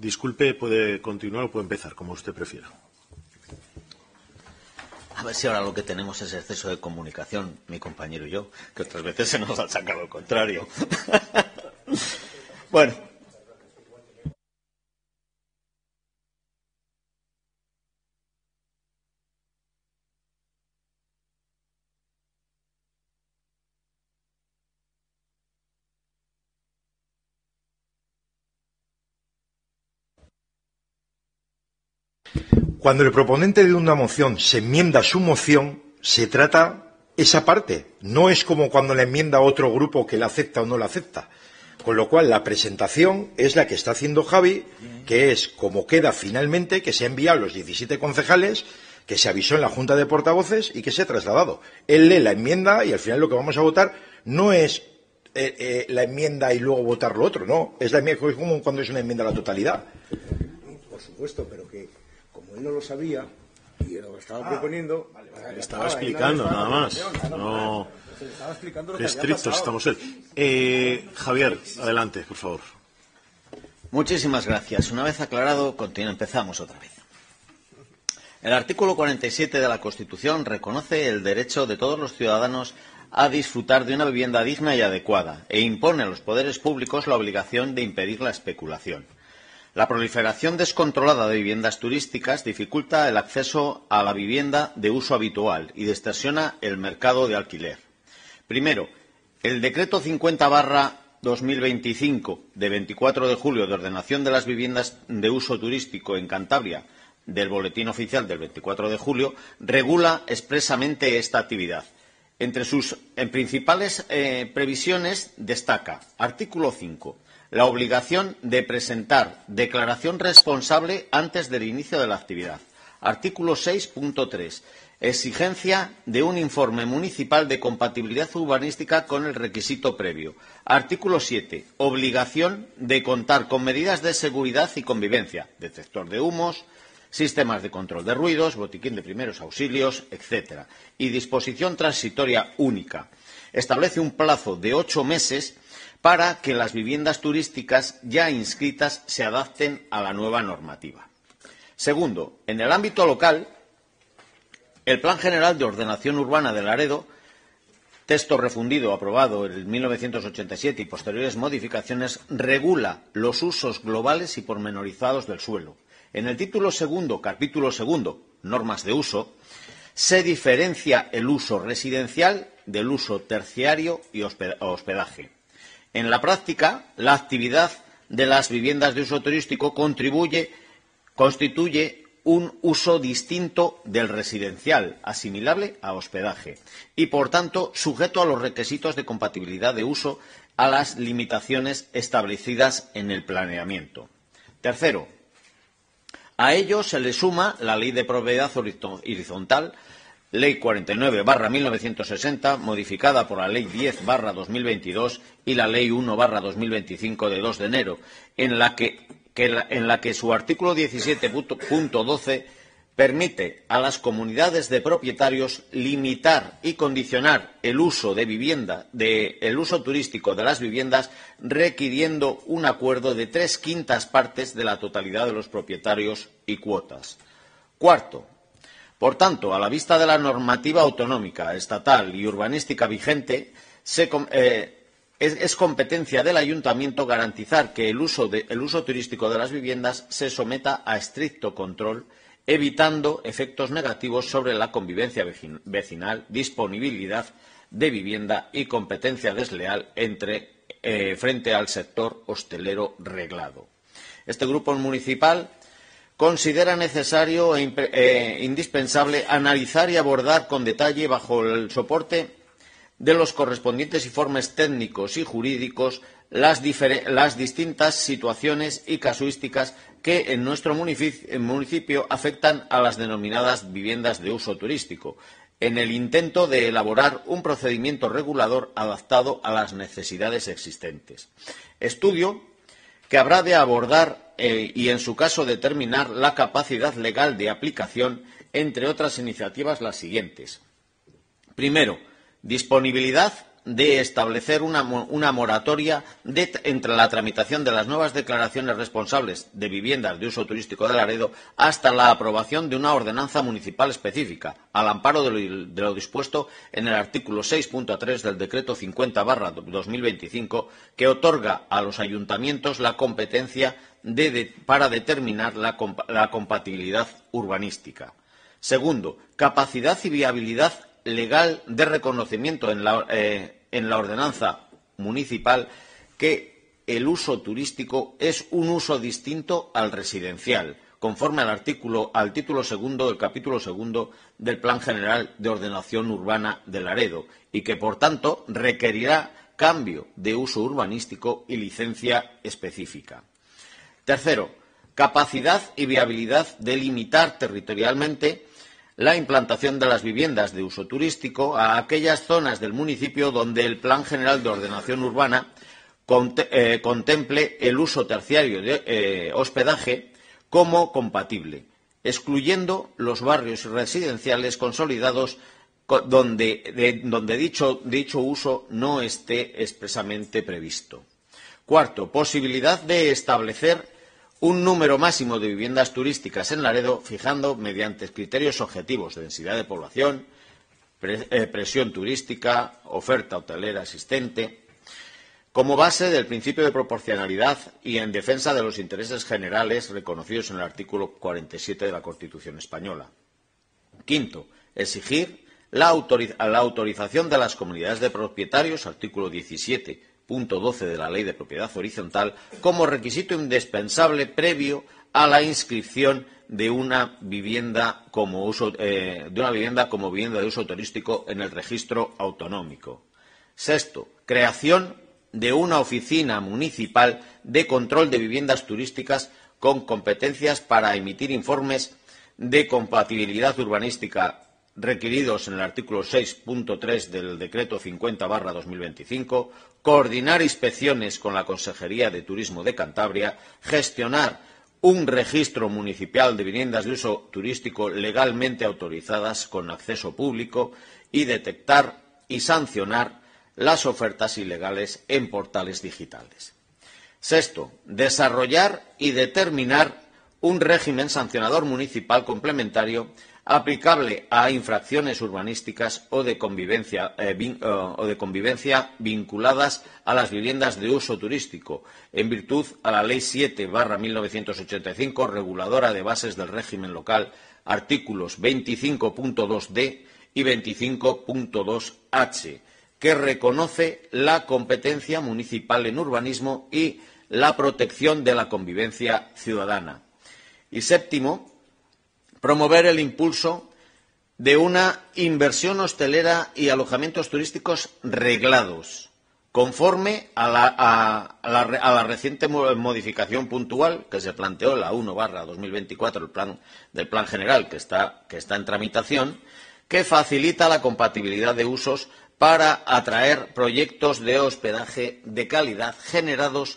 Disculpe, puede continuar o puede empezar, como usted prefiera. A ver si ahora lo que tenemos es exceso de comunicación, mi compañero y yo, que otras veces se nos ha sacado lo contrario. Bueno. Cuando el proponente de una moción se enmienda su moción, se trata esa parte. No es como cuando la enmienda otro grupo que la acepta o no la acepta. Con lo cual, la presentación es la que está haciendo Javi, que es como queda finalmente, que se ha enviado a los 17 concejales, que se avisó en la Junta de Portavoces y que se ha trasladado. Él lee la enmienda y al final lo que vamos a votar no es la enmienda y luego votar lo otro, no. Es la enmienda, es como cuando es una enmienda a la totalidad. Por supuesto, pero que como él no lo sabía y lo estaba proponiendo... Vale. Estaba explicando, nada más. No, qué estrictos estamos él. Javier, adelante, por favor. Muchísimas gracias. Una vez aclarado, empezamos otra vez. El artículo 47 de la Constitución reconoce el derecho de todos los ciudadanos a disfrutar de una vivienda digna y adecuada e impone a los poderes públicos la obligación de impedir la especulación. La proliferación descontrolada de viviendas turísticas dificulta el acceso a la vivienda de uso habitual y distorsiona el mercado de alquiler. Primero, el Decreto 50/2025 de 24 de julio de ordenación de las viviendas de uso turístico en Cantabria del Boletín Oficial del 24 de julio regula expresamente esta actividad. Entre sus principales previsiones destaca, artículo 5, la obligación de presentar declaración responsable antes del inicio de la actividad. Artículo 6.3. Exigencia de un informe municipal de compatibilidad urbanística con el requisito previo. Artículo 7. Obligación de contar con medidas de seguridad y convivencia, detector de humos, sistemas de control de ruidos, botiquín de primeros auxilios, etc. Y disposición transitoria única. Establece un plazo de 8 meses para que las viviendas turísticas ya inscritas se adapten a la nueva normativa. Segundo, en el ámbito local, el Plan General de Ordenación Urbana de Laredo, texto refundido aprobado en 1987 y posteriores modificaciones, regula los usos globales y pormenorizados del suelo. En el título segundo, capítulo segundo, normas de uso, se diferencia el uso residencial del uso terciario y hospedaje. En la práctica, la actividad de las viviendas de uso turístico constituye un uso distinto del residencial, asimilable a hospedaje, y, por tanto, sujeto a los requisitos de compatibilidad de uso a las limitaciones establecidas en el planeamiento. Tercero, a ello se le suma la Ley de Propiedad Horizontal, Ley 49/1960, modificada por la Ley 10/2022 y la Ley 1/2025 de 2 de enero, en la que su artículo 17.12 permite a las comunidades de propietarios limitar y condicionar el uso el uso turístico de las viviendas, requiriendo un acuerdo de 3/5 partes de la totalidad de los propietarios y cuotas. Cuarto, por tanto, a la vista de la normativa autonómica, estatal y urbanística vigente, es competencia del Ayuntamiento garantizar que el uso turístico de las viviendas se someta a estricto control, evitando efectos negativos sobre la convivencia vecinal, disponibilidad de vivienda y competencia desleal frente al sector hostelero reglado. Este grupo municipal considera necesario e indispensable analizar y abordar con detalle, bajo el soporte de los correspondientes informes técnicos y jurídicos, las distintas situaciones y casuísticas que en nuestro municipio afectan a las denominadas viviendas de uso turístico, en el intento de elaborar un procedimiento regulador adaptado a las necesidades existentes. Estudio que habrá de abordar y, en su caso, determinar la capacidad legal de aplicación, entre otras iniciativas, las siguientes. Primero, disponibilidad de establecer una moratoria entre la tramitación de las nuevas declaraciones responsables de viviendas de uso turístico de Laredo hasta la aprobación de una ordenanza municipal específica, al amparo de lo dispuesto en el artículo 6.3 del Decreto 50/2025, que otorga a los ayuntamientos la competencia para determinar la compatibilidad urbanística. Segundo, capacidad y viabilidad legal de reconocimiento en la ordenanza municipal que el uso turístico es un uso distinto al residencial, conforme al título segundo del capítulo segundo del Plan General de Ordenación Urbana de Laredo y que, por tanto, requerirá cambio de uso urbanístico y licencia específica. Tercero, capacidad y viabilidad de limitar territorialmente la implantación de las viviendas de uso turístico a aquellas zonas del municipio donde el Plan General de Ordenación Urbana contemple el uso terciario de hospedaje como compatible, excluyendo los barrios residenciales consolidados donde dicho uso no esté expresamente previsto. Cuarto, posibilidad de establecer un número máximo de viviendas turísticas en Laredo, fijando mediante criterios objetivos de densidad de población, presión turística, oferta hotelera existente, como base del principio de proporcionalidad y en defensa de los intereses generales reconocidos en el artículo 47 de la Constitución española. Quinto, exigir la autorización de las comunidades de propietarios, artículo 17. Punto 12 de la Ley de Propiedad Horizontal, como requisito indispensable previo a la inscripción de una vivienda como vivienda de uso turístico en el registro autonómico. Sexto, creación de una oficina municipal de control de viviendas turísticas con competencias para emitir informes de compatibilidad urbanística requeridos en el artículo 6.3 del Decreto 50/2025, coordinar inspecciones con la Consejería de Turismo de Cantabria, gestionar un registro municipal de viviendas de uso turístico legalmente autorizadas con acceso público y detectar y sancionar las ofertas ilegales en portales digitales. Sexto, desarrollar y determinar un régimen sancionador municipal complementario aplicable a infracciones urbanísticas o de convivencia vinculadas a las viviendas de uso turístico, en virtud a la Ley 7/1985, reguladora de bases del régimen local, artículos 25.2d y 25.2h, que reconoce la competencia municipal en urbanismo y la protección de la convivencia ciudadana. Y séptimo, promover el impulso de una inversión hostelera y alojamientos turísticos reglados, conforme a la reciente modificación puntual que se planteó, la 1/2024 del Plan General que está en tramitación, que facilita la compatibilidad de usos para atraer proyectos de hospedaje de calidad generadores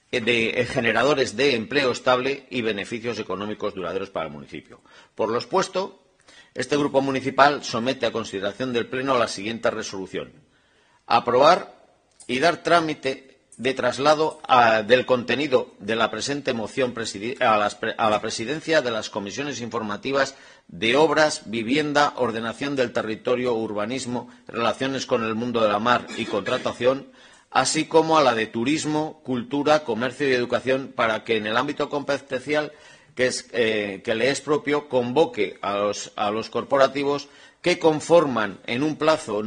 de empleo estable y beneficios económicos duraderos para el municipio. Por lo expuesto, este Grupo Municipal somete a consideración del Pleno la siguiente resolución: aprobar y dar trámite de traslado del contenido de la presente moción a la presidencia de las comisiones informativas de Obras, Vivienda, Ordenación del Territorio, Urbanismo, Relaciones con el Mundo de la Mar y Contratación, así como a la de Turismo, Cultura, Comercio y Educación, para que en el ámbito competencial que le es propio convoque a los corporativos que convocan en un plazo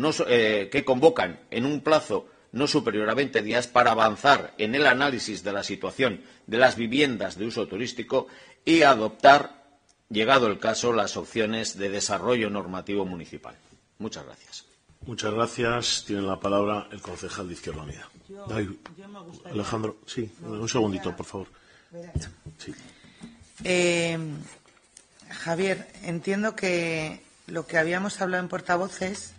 no superior a 20 días para avanzar en el análisis de la situación de las viviendas de uso turístico y adoptar, llegado el caso, las opciones de desarrollo normativo municipal. Muchas gracias. Muchas gracias. Tiene la palabra el concejal de Izquierda Unida. Alejandro, sí, un segundito, por favor. Sí. Javier, entiendo que lo que habíamos hablado en portavoces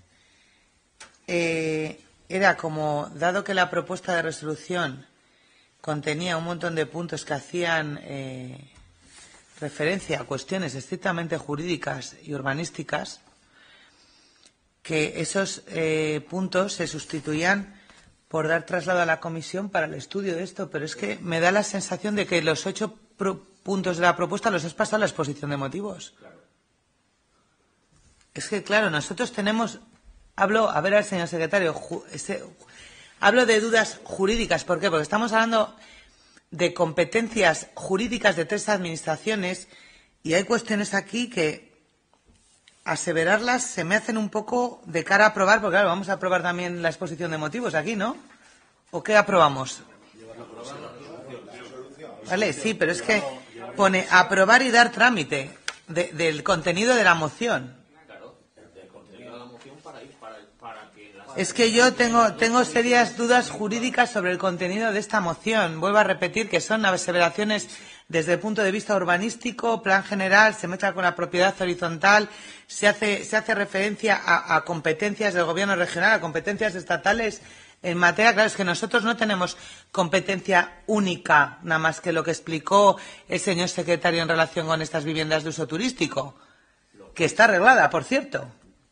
era como, dado que la propuesta de resolución contenía un montón de puntos que hacían referencia a cuestiones estrictamente jurídicas y urbanísticas, que esos puntos se sustituían por dar traslado a la comisión para el estudio de esto, pero es que me da la sensación de que los 8 puntos de la propuesta los has pasado a la exposición de motivos. Claro. Es que, claro, nosotros tenemos... Hablo, a ver al señor secretario, hablo de dudas jurídicas. ¿Por qué? Porque estamos hablando de competencias jurídicas de 3 administraciones y hay cuestiones aquí que aseverarlas se me hacen un poco de cara a aprobar, porque claro, vamos a aprobar también la exposición de motivos aquí, ¿no? ¿O qué aprobamos? Vale, sí, pero es que pone aprobar y dar trámite del contenido de la moción. Es que yo tengo serias dudas jurídicas sobre el contenido de esta moción. Vuelvo a repetir que son aseveraciones desde el punto de vista urbanístico, plan general, se mezcla con la propiedad horizontal, se hace referencia a competencias del gobierno regional, a competencias estatales en materia. Claro, es que nosotros no tenemos competencia única, nada más que lo que explicó el señor secretario en relación con estas viviendas de uso turístico, que está arreglada, por cierto.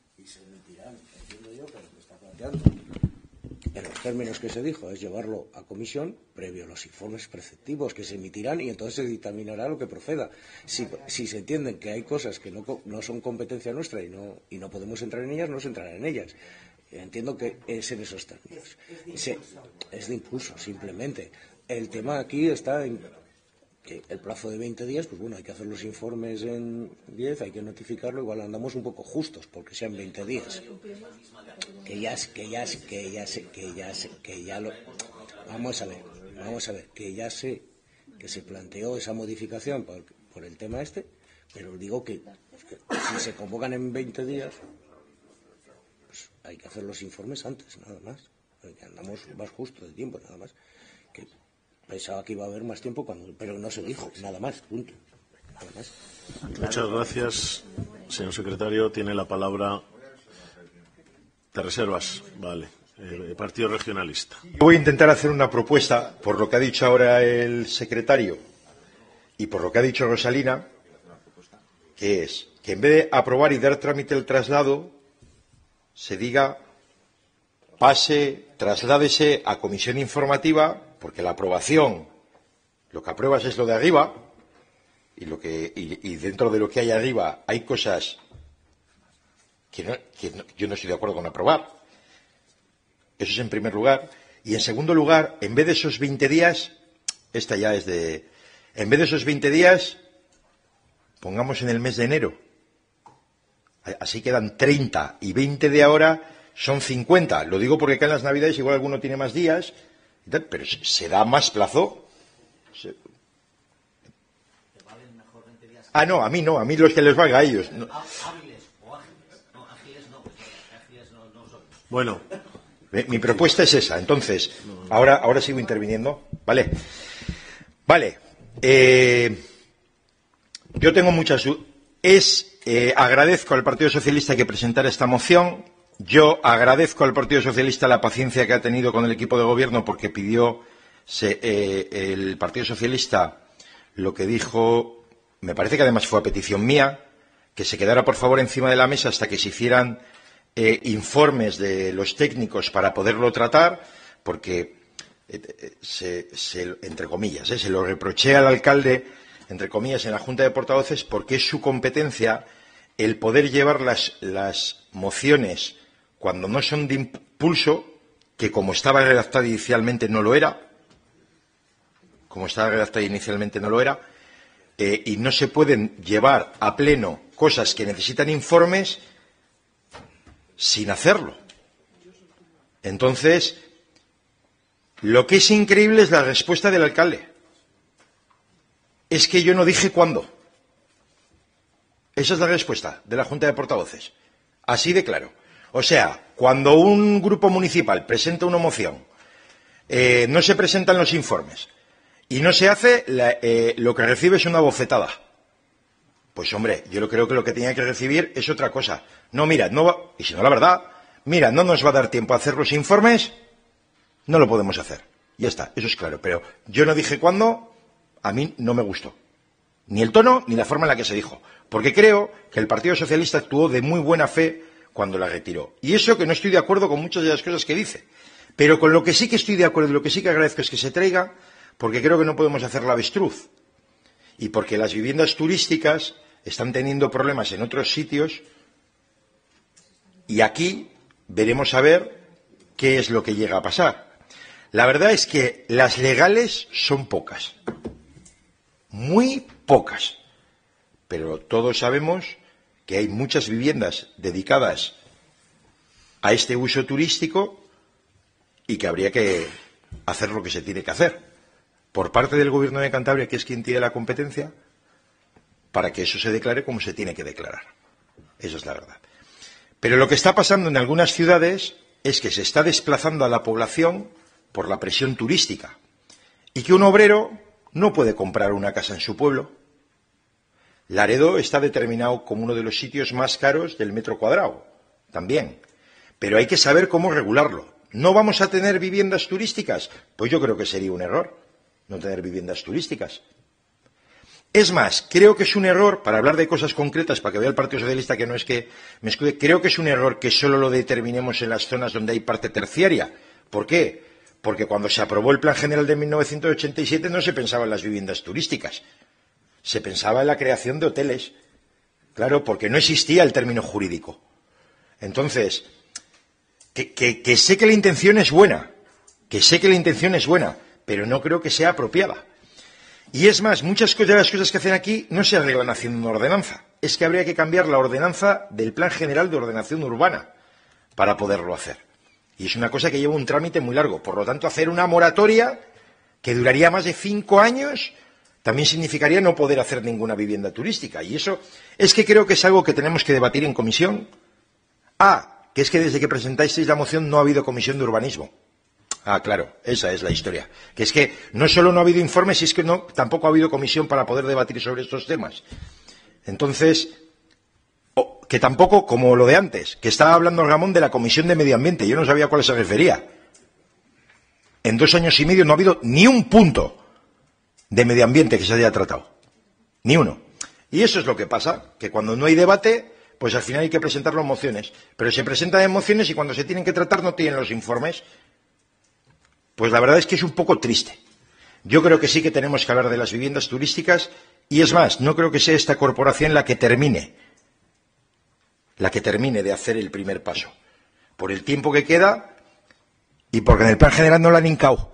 En los términos que se dijo, es llevarlo a comisión previo a los informes preceptivos que se emitirán y entonces se dictaminará lo que proceda. Si se entienden que hay cosas que no son competencia nuestra y no podemos entrar en ellas, no se entrará en ellas. Entiendo que es en esos términos. Es de impulso, simplemente. El tema aquí está en que el plazo de 20 días, pues bueno, hay que hacer los informes en 10, hay que notificarlo, igual andamos un poco justos, porque sean 20 días. Vamos a ver, que ya sé que se planteó esa modificación por el tema este, pero digo que si se convocan en 20 días, pues hay que hacer los informes antes, nada más. Que andamos más justos de tiempo, nada más. Que pensaba que iba a haber más tiempo, pero no se dijo, nada más, punto. Nada más. Muchas gracias, señor secretario. Tiene la palabra. ¿Te reservas? Vale. Partido Regionalista. Voy a intentar hacer una propuesta, por lo que ha dicho ahora el secretario y por lo que ha dicho Rosalina, que es que en vez de aprobar y dar trámite el traslado, se diga trasládese a comisión informativa, porque la aprobación, lo que apruebas es lo de arriba, y dentro de lo que hay arriba hay cosas que yo no estoy de acuerdo con aprobar. Eso es en primer lugar. Y en segundo lugar, en vez de esos 20 días, en vez de esos 20 días, pongamos en el mes de enero. Así quedan 30 y 20 de ahora son 50. Lo digo porque acá en las Navidades igual alguno tiene más días, pero se da más plazo. No, a mí no, a mí los que les valga a ellos. No. Bueno. Mi propuesta es esa. Entonces, ahora sigo interviniendo. Vale. Yo tengo muchas dudas. Agradezco al Partido Socialista que presentara esta moción. Yo agradezco al Partido Socialista la paciencia que ha tenido con el equipo de gobierno, porque pidió el Partido Socialista lo que dijo, me parece que además fue a petición mía, que se quedara por favor encima de la mesa hasta que se hicieran informes de los técnicos para poderlo tratar, porque entre comillas, se lo reproché al alcalde, entre comillas, en la Junta de Portavoces, porque es su competencia el poder llevar las mociones cuando no son de impulso, que como estaba redactada inicialmente no lo era, y no se pueden llevar a pleno cosas que necesitan informes sin hacerlo. Entonces, lo que es increíble es la respuesta del alcalde. Es que yo no dije cuándo. Esa es la respuesta de la Junta de Portavoces. Así de claro. O sea, cuando un grupo municipal presenta una moción, no se presentan los informes y no se hace, lo que recibe es una bofetada. Pues hombre, yo creo que lo que tenía que recibir es otra cosa. No, mira, y si no la verdad, mira, no nos va a dar tiempo a hacer los informes, no lo podemos hacer. Ya está, eso es claro. Pero yo no dije cuándo, a mí no me gustó. Ni el tono, ni la forma en la que se dijo. Porque creo que el Partido Socialista actuó de muy buena fe cuando la retiró. Y eso que no estoy de acuerdo con muchas de las cosas que dice. Pero con lo que sí que estoy de acuerdo y lo que sí que agradezco es que se traiga, porque creo que no podemos hacer la avestruz. Y porque las viviendas turísticas están teniendo problemas en otros sitios y aquí veremos a ver qué es lo que llega a pasar. La verdad es que las legales son pocas, muy pocas, pero todos sabemos que hay muchas viviendas dedicadas a este uso turístico y que habría que hacer lo que se tiene que hacer por parte del Gobierno de Cantabria, que es quien tiene la competencia, para que eso se declare como se tiene que declarar. Esa es la verdad. Pero lo que está pasando en algunas ciudades es que se está desplazando a la población por la presión turística y que un obrero no puede comprar una casa en su pueblo. Laredo está determinado como uno de los sitios más caros del metro cuadrado, también. Pero hay que saber cómo regularlo. ¿No vamos a tener viviendas turísticas? Pues yo creo que sería un error no tener viviendas turísticas. Es más, creo que es un error, para hablar de cosas concretas, para que vea el Partido Socialista que no es que me escude, creo que es un error que solo lo determinemos en las zonas donde hay parte terciaria. ¿Por qué? Porque cuando se aprobó el Plan General de 1987 no se pensaba en las viviendas turísticas. Se pensaba en la creación de hoteles. Claro, porque no existía el término jurídico. Entonces, que sé que la intención es buena, pero no creo que sea apropiada. Y es más, muchas de las cosas que hacen aquí no se arreglan haciendo una ordenanza. Es que habría que cambiar la ordenanza del Plan General de Ordenación Urbana para poderlo hacer. Y es una cosa que lleva un trámite muy largo. Por lo tanto, hacer una moratoria que duraría más de 5 años también significaría no poder hacer ninguna vivienda turística. Y eso es que creo que es algo que tenemos que debatir en comisión. Que es que desde que presentasteis la moción no ha habido comisión de urbanismo. Claro, esa es la historia. Que es que no solo no ha habido informes, es que tampoco ha habido comisión para poder debatir sobre estos temas. Entonces, que tampoco, como lo de antes, que estaba hablando Ramón de la Comisión de Medio Ambiente, yo no sabía a cuál se refería. En 2 años y medio no ha habido ni un punto de medio ambiente que se haya tratado. Ni uno. Y eso es lo que pasa, que cuando no hay debate, pues al final hay que presentar las mociones. Pero se presentan en mociones y cuando se tienen que tratar no tienen los informes. Pues la verdad es que es un poco triste. Yo creo que sí que tenemos que hablar de las viviendas turísticas y es más, no creo que sea esta corporación la que termine de hacer el primer paso. Por el tiempo que queda y porque en el Plan General no la han hincado.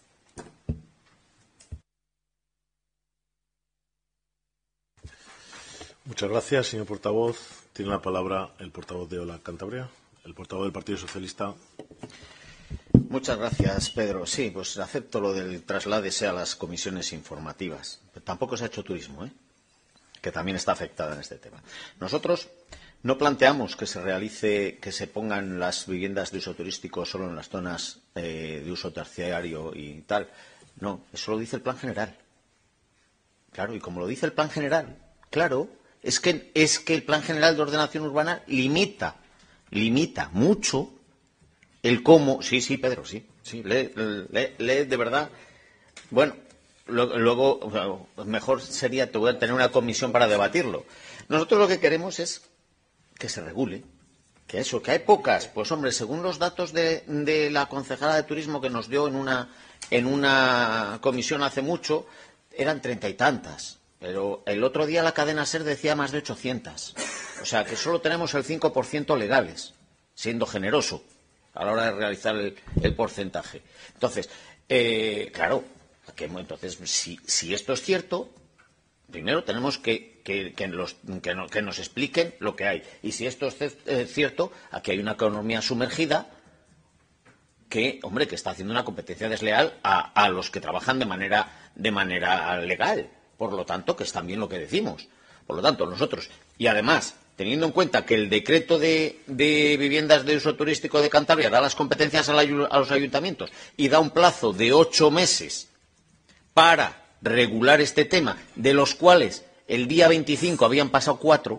Muchas gracias, señor portavoz. Tiene la palabra el portavoz de Hola Cantabria, el portavoz del Partido Socialista. Muchas gracias, Pedro. Sí, pues acepto lo del trasládese a las comisiones informativas. Pero tampoco se ha hecho turismo, que también está afectada en este tema. Nosotros no planteamos que se pongan las viviendas de uso turístico solo en las zonas de uso terciario y tal. No, eso lo dice el Plan General. Claro, y como lo dice el Plan General, claro, es que el Plan General de Ordenación Urbana limita mucho el cómo. Sí, Pedro, sí, lee de verdad. Bueno, luego mejor sería tener una comisión para debatirlo. Nosotros lo que queremos es que se regule, que hay pocas. Pues hombre, según los datos de la concejala de turismo que nos dio en una comisión hace mucho, eran 30 y tantas. Pero el otro día la cadena SER decía más de 800. O sea que solo tenemos el 5% legales, siendo generoso a la hora de realizar el porcentaje. Entonces, claro, entonces si esto es cierto, primero tenemos que nos expliquen lo que hay. Y si esto es cierto, aquí hay una economía sumergida que está haciendo una competencia desleal a los que trabajan de manera legal. Por lo tanto, que es también lo que decimos. Por lo tanto, nosotros, y además, teniendo en cuenta que el decreto de viviendas de uso turístico de Cantabria da las competencias a los ayuntamientos y da un plazo de 8 meses para regular este tema, de los cuales el día 25 habían pasado 4,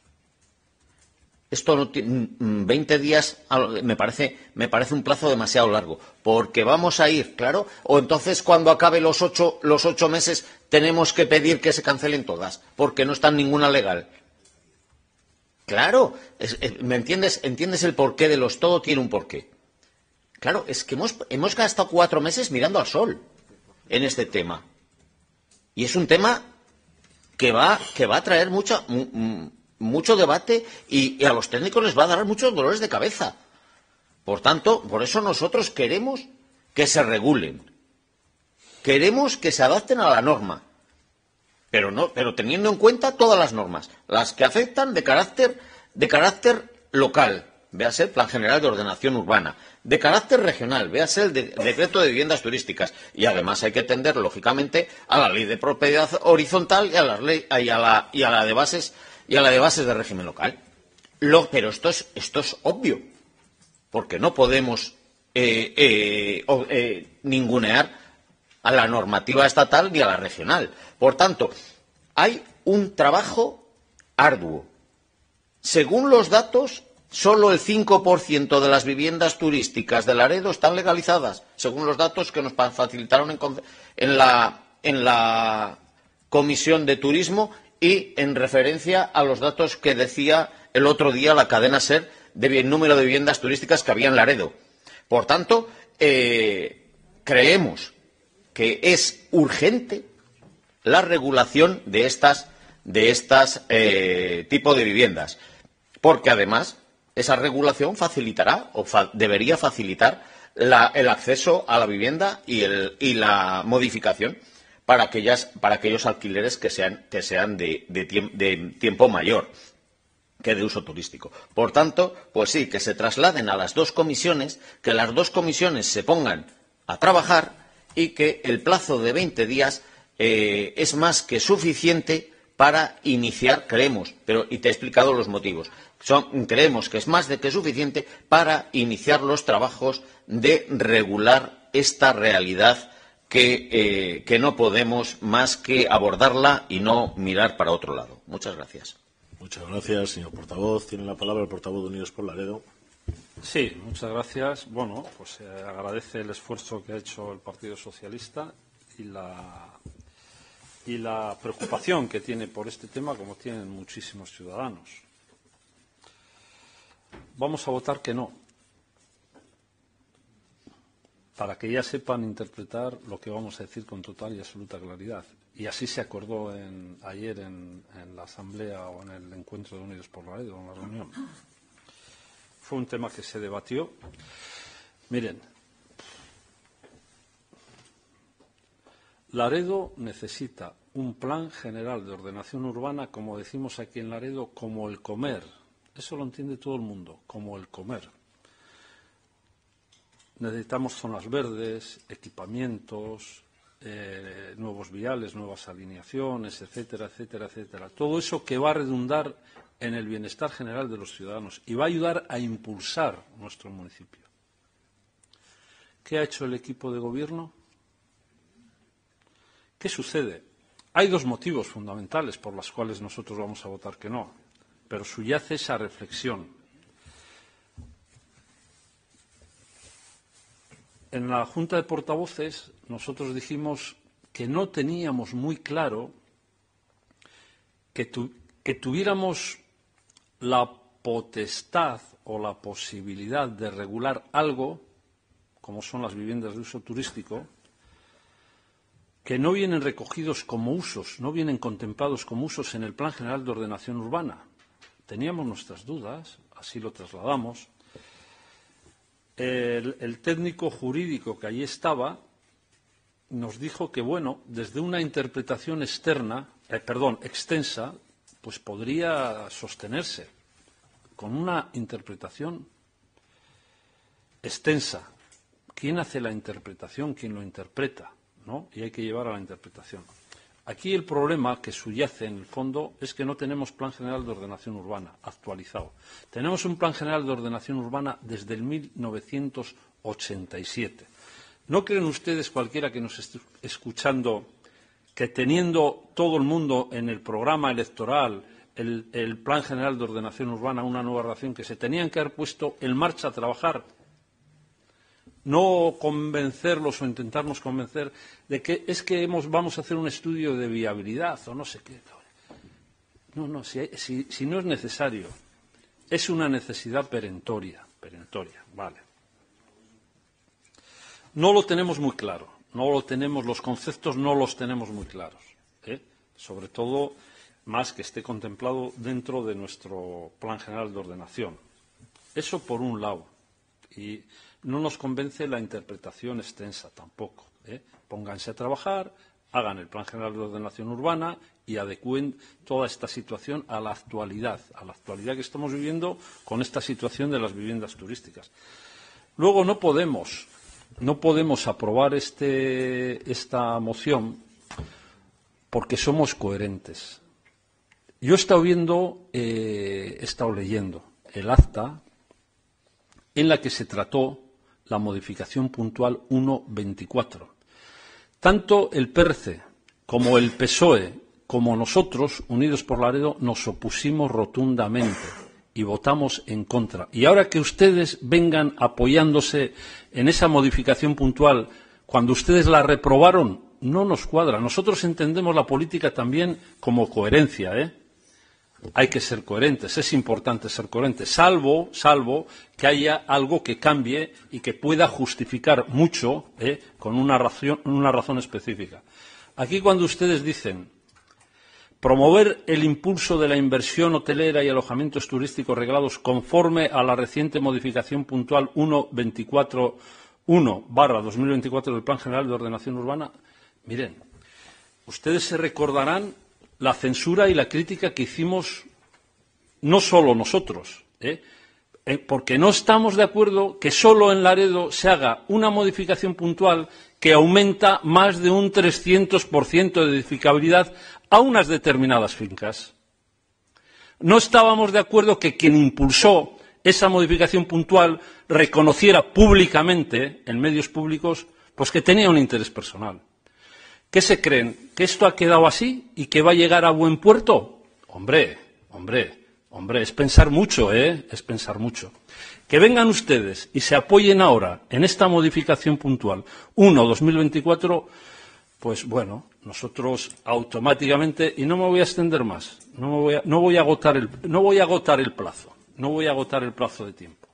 esto 20 días me parece un plazo demasiado largo, porque vamos a ir, claro, o entonces cuando acabe los 8 meses tenemos que pedir que se cancelen todas, porque no está ninguna legal. Claro, ¿me entiendes? ¿Entiendes el porqué de los? Todo tiene un porqué. Claro, es que hemos gastado 4 meses mirando al sol en este tema. Y es un tema que va a traer mucho debate y a los técnicos les va a dar muchos dolores de cabeza. Por tanto, por eso nosotros queremos que se regulen. Queremos que se adapten a la norma. Pero teniendo en cuenta todas las normas, las que afectan de carácter local, véase el Plan General de Ordenación Urbana, de carácter regional, véase el Decreto de Viviendas Turísticas, y además hay que atender, lógicamente, a la Ley de Propiedad Horizontal y a la de bases de régimen local. Pero esto es obvio, porque no podemos ningunear a la normativa estatal ni a la regional. Por tanto, hay un trabajo arduo. Según los datos, solo el 5% de las viviendas turísticas de Laredo están legalizadas, según los datos que nos facilitaron en la Comisión de Turismo y en referencia a los datos que decía el otro día la cadena SER del número de viviendas turísticas que había en Laredo. Por tanto, creemos que es urgente la regulación de estas tipo de viviendas, porque además esa regulación facilitará o debería facilitar el acceso a la vivienda y la modificación para aquellos alquileres que sean de tiempo mayor que de uso turístico. Por tanto, pues sí, que se trasladen a las 2 comisiones, que las 2 comisiones se pongan a trabajar y que el plazo de 20 días es más que suficiente para iniciar, creemos, y te he explicado los motivos, creemos que es más de que suficiente para iniciar los trabajos de regular esta realidad que no podemos más que abordarla y no mirar para otro lado. Muchas gracias. Muchas gracias, señor portavoz. Tiene la palabra el portavoz de Unidos por Laredo. Sí, muchas gracias. Bueno, pues agradece el esfuerzo que ha hecho el Partido Socialista y la preocupación que tiene por este tema, como tienen muchísimos ciudadanos. Vamos a votar que no, para que ya sepan interpretar lo que vamos a decir con total y absoluta claridad. Y así se acordó ayer en la Asamblea o en el encuentro de Unidos por Laredo, en la reunión. Fue un tema que se debatió. Miren, Laredo necesita un plan general de ordenación urbana, como decimos aquí en Laredo, como el comer. Eso lo entiende todo el mundo, como el comer. Necesitamos zonas verdes, equipamientos, nuevos viales, nuevas alineaciones, etcétera, etcétera, etcétera. Todo eso que va a redundar en el bienestar general de los ciudadanos y va a ayudar a impulsar nuestro municipio. ¿Qué ha hecho el equipo de gobierno? ¿Qué sucede? Hay 2 motivos fundamentales por los cuales nosotros vamos a votar que no, pero subyace esa reflexión. En la Junta de Portavoces nosotros dijimos que no teníamos muy claro que tuviéramos la potestad o la posibilidad de regular algo, como son las viviendas de uso turístico, que no vienen recogidos como usos, no vienen contemplados como usos en el Plan General de Ordenación Urbana. Teníamos nuestras dudas, así lo trasladamos. El técnico jurídico que allí estaba nos dijo que, bueno, desde una interpretación extensa, pues podría sostenerse con una interpretación extensa. ¿Quién hace la interpretación? ¿Quién lo interpreta? ¿No? Y hay que llevar a la interpretación. Aquí el problema que subyace en el fondo es que no tenemos Plan General de Ordenación Urbana actualizado. Tenemos un Plan General de Ordenación Urbana desde el 1987. ¿No creen ustedes, cualquiera que nos esté escuchando, que teniendo todo el mundo en el programa electoral el Plan General de Ordenación Urbana, una nueva redacción, que se tenían que haber puesto en marcha a trabajar? No convencerlos o intentarnos convencer de que es que vamos a hacer un estudio de viabilidad o no sé qué. No, si no es necesario. es una necesidad perentoria, vale. No lo tenemos muy claro, los conceptos no los tenemos muy claros, sobre todo más que esté contemplado dentro de nuestro Plan General de Ordenación. Eso por un lado. Y no nos convence la interpretación extensa tampoco. Pónganse a trabajar, hagan el Plan General de Ordenación Urbana y adecúen toda esta situación a la actualidad que estamos viviendo con esta situación de las viviendas turísticas. Luego no podemos aprobar esta moción porque somos coherentes. Yo he estado leyendo el acta en la que se trató la modificación puntual 1.24. Tanto el PERCE como el PSOE como nosotros, Unidos por Laredo, nos opusimos rotundamente y votamos en contra. Y ahora que ustedes vengan apoyándose en esa modificación puntual, cuando ustedes la reprobaron, no nos cuadra. Nosotros entendemos la política también como coherencia, Hay que ser coherentes, es importante ser coherentes, salvo que haya algo que cambie y que pueda justificar mucho con una razón específica. Aquí cuando ustedes dicen promover el impulso de la inversión hotelera y alojamientos turísticos reglados conforme a la reciente modificación puntual 1.24.1/2024 del Plan General de Ordenación Urbana, miren, ustedes se recordarán la censura y la crítica que hicimos no solo nosotros, porque no estamos de acuerdo que solo en Laredo se haga una modificación puntual que aumenta más de un 300% de edificabilidad a unas determinadas fincas. No estábamos de acuerdo que quien impulsó esa modificación puntual reconociera públicamente, en medios públicos, pues que tenía un interés personal. ¿Qué se creen? ¿Que esto ha quedado así y que va a llegar a buen puerto? Hombre, es pensar mucho, es pensar mucho. Que vengan ustedes y se apoyen ahora en esta modificación puntual 1/2024, pues bueno, nosotros automáticamente, y no me voy a extender más, no voy a agotar el plazo de tiempo.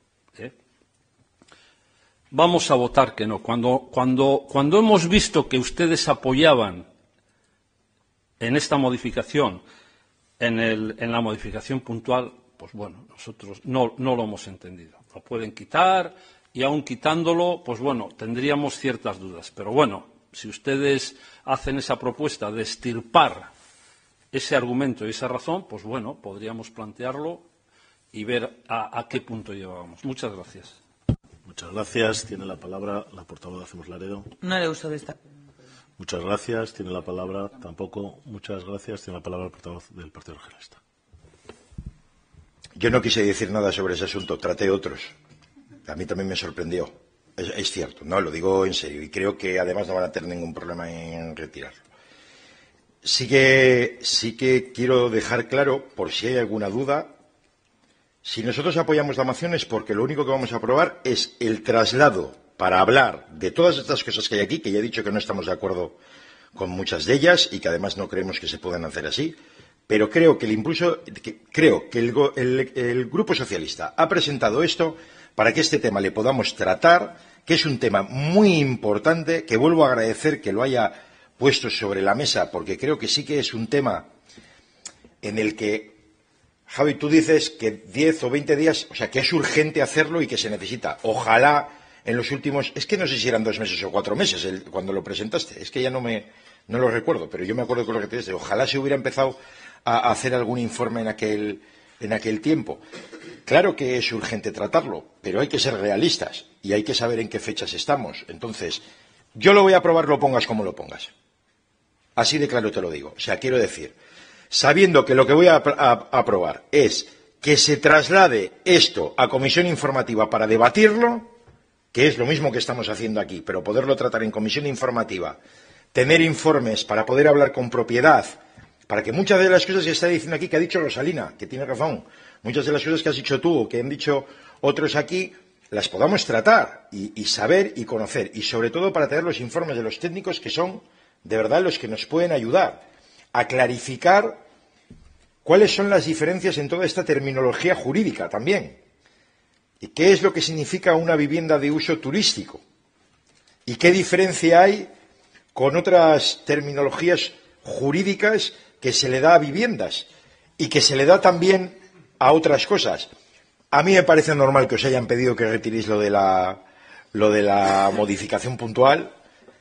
Vamos a votar que no. Cuando hemos visto que ustedes apoyaban en esta modificación, en la modificación puntual, pues bueno, nosotros no lo hemos entendido. Lo pueden quitar y aún quitándolo, pues bueno, tendríamos ciertas dudas. Pero bueno, si ustedes hacen esa propuesta de extirpar ese argumento y esa razón, pues bueno, podríamos plantearlo y ver a qué punto llevábamos. Muchas gracias. Muchas gracias. Tiene la palabra la portavoz de Hacemos Laredo. No haré uso de esta. Muchas gracias. Tiene la palabra tampoco. Muchas gracias. Tiene la palabra el portavoz del Partido Regionalista. Yo no quise decir nada sobre ese asunto. Traté otros. A mí también me sorprendió. Es cierto, no, lo digo en serio. Y creo que además no van a tener ningún problema en retirarlo. Sí que quiero dejar claro, por si hay alguna duda, si nosotros apoyamos la moción es porque lo único que vamos a aprobar es el traslado para hablar de todas estas cosas que hay aquí, que ya he dicho que no estamos de acuerdo con muchas de ellas y que además no creemos que se puedan hacer así, pero creo que el Grupo Socialista ha presentado esto para que este tema le podamos tratar, que es un tema muy importante, que vuelvo a agradecer que lo haya puesto sobre la mesa, porque creo que sí que es un tema en el que Javi, tú dices que 10 o 20 días, o sea, que es urgente hacerlo y que se necesita. Ojalá en los últimos, es que no sé si eran 2 meses o 4 meses cuando lo presentaste, es que ya no lo recuerdo, pero yo me acuerdo con lo que te dije. Ojalá se hubiera empezado a hacer algún informe en aquel tiempo. Claro que es urgente tratarlo, pero hay que ser realistas y hay que saber en qué fechas estamos. Entonces, yo lo voy a aprobar, lo pongas como lo pongas. Así de claro te lo digo. O sea, quiero decir, sabiendo que lo que voy a aprobar es que se traslade esto a comisión informativa para debatirlo, que es lo mismo que estamos haciendo aquí, pero poderlo tratar en comisión informativa, tener informes para poder hablar con propiedad, para que muchas de las cosas que está diciendo aquí, que ha dicho Rosalina, que tiene razón, muchas de las cosas que has dicho tú o que han dicho otros aquí, las podamos tratar y saber y conocer, y sobre todo para tener los informes de los técnicos que son de verdad los que nos pueden ayudar a clarificar cuáles son las diferencias en toda esta terminología jurídica también. ¿Y qué es lo que significa una vivienda de uso turístico? ¿Y qué diferencia hay con otras terminologías jurídicas que se le da a viviendas y que se le da también a otras cosas? A mí me parece normal que os hayan pedido que retiréis lo de la modificación puntual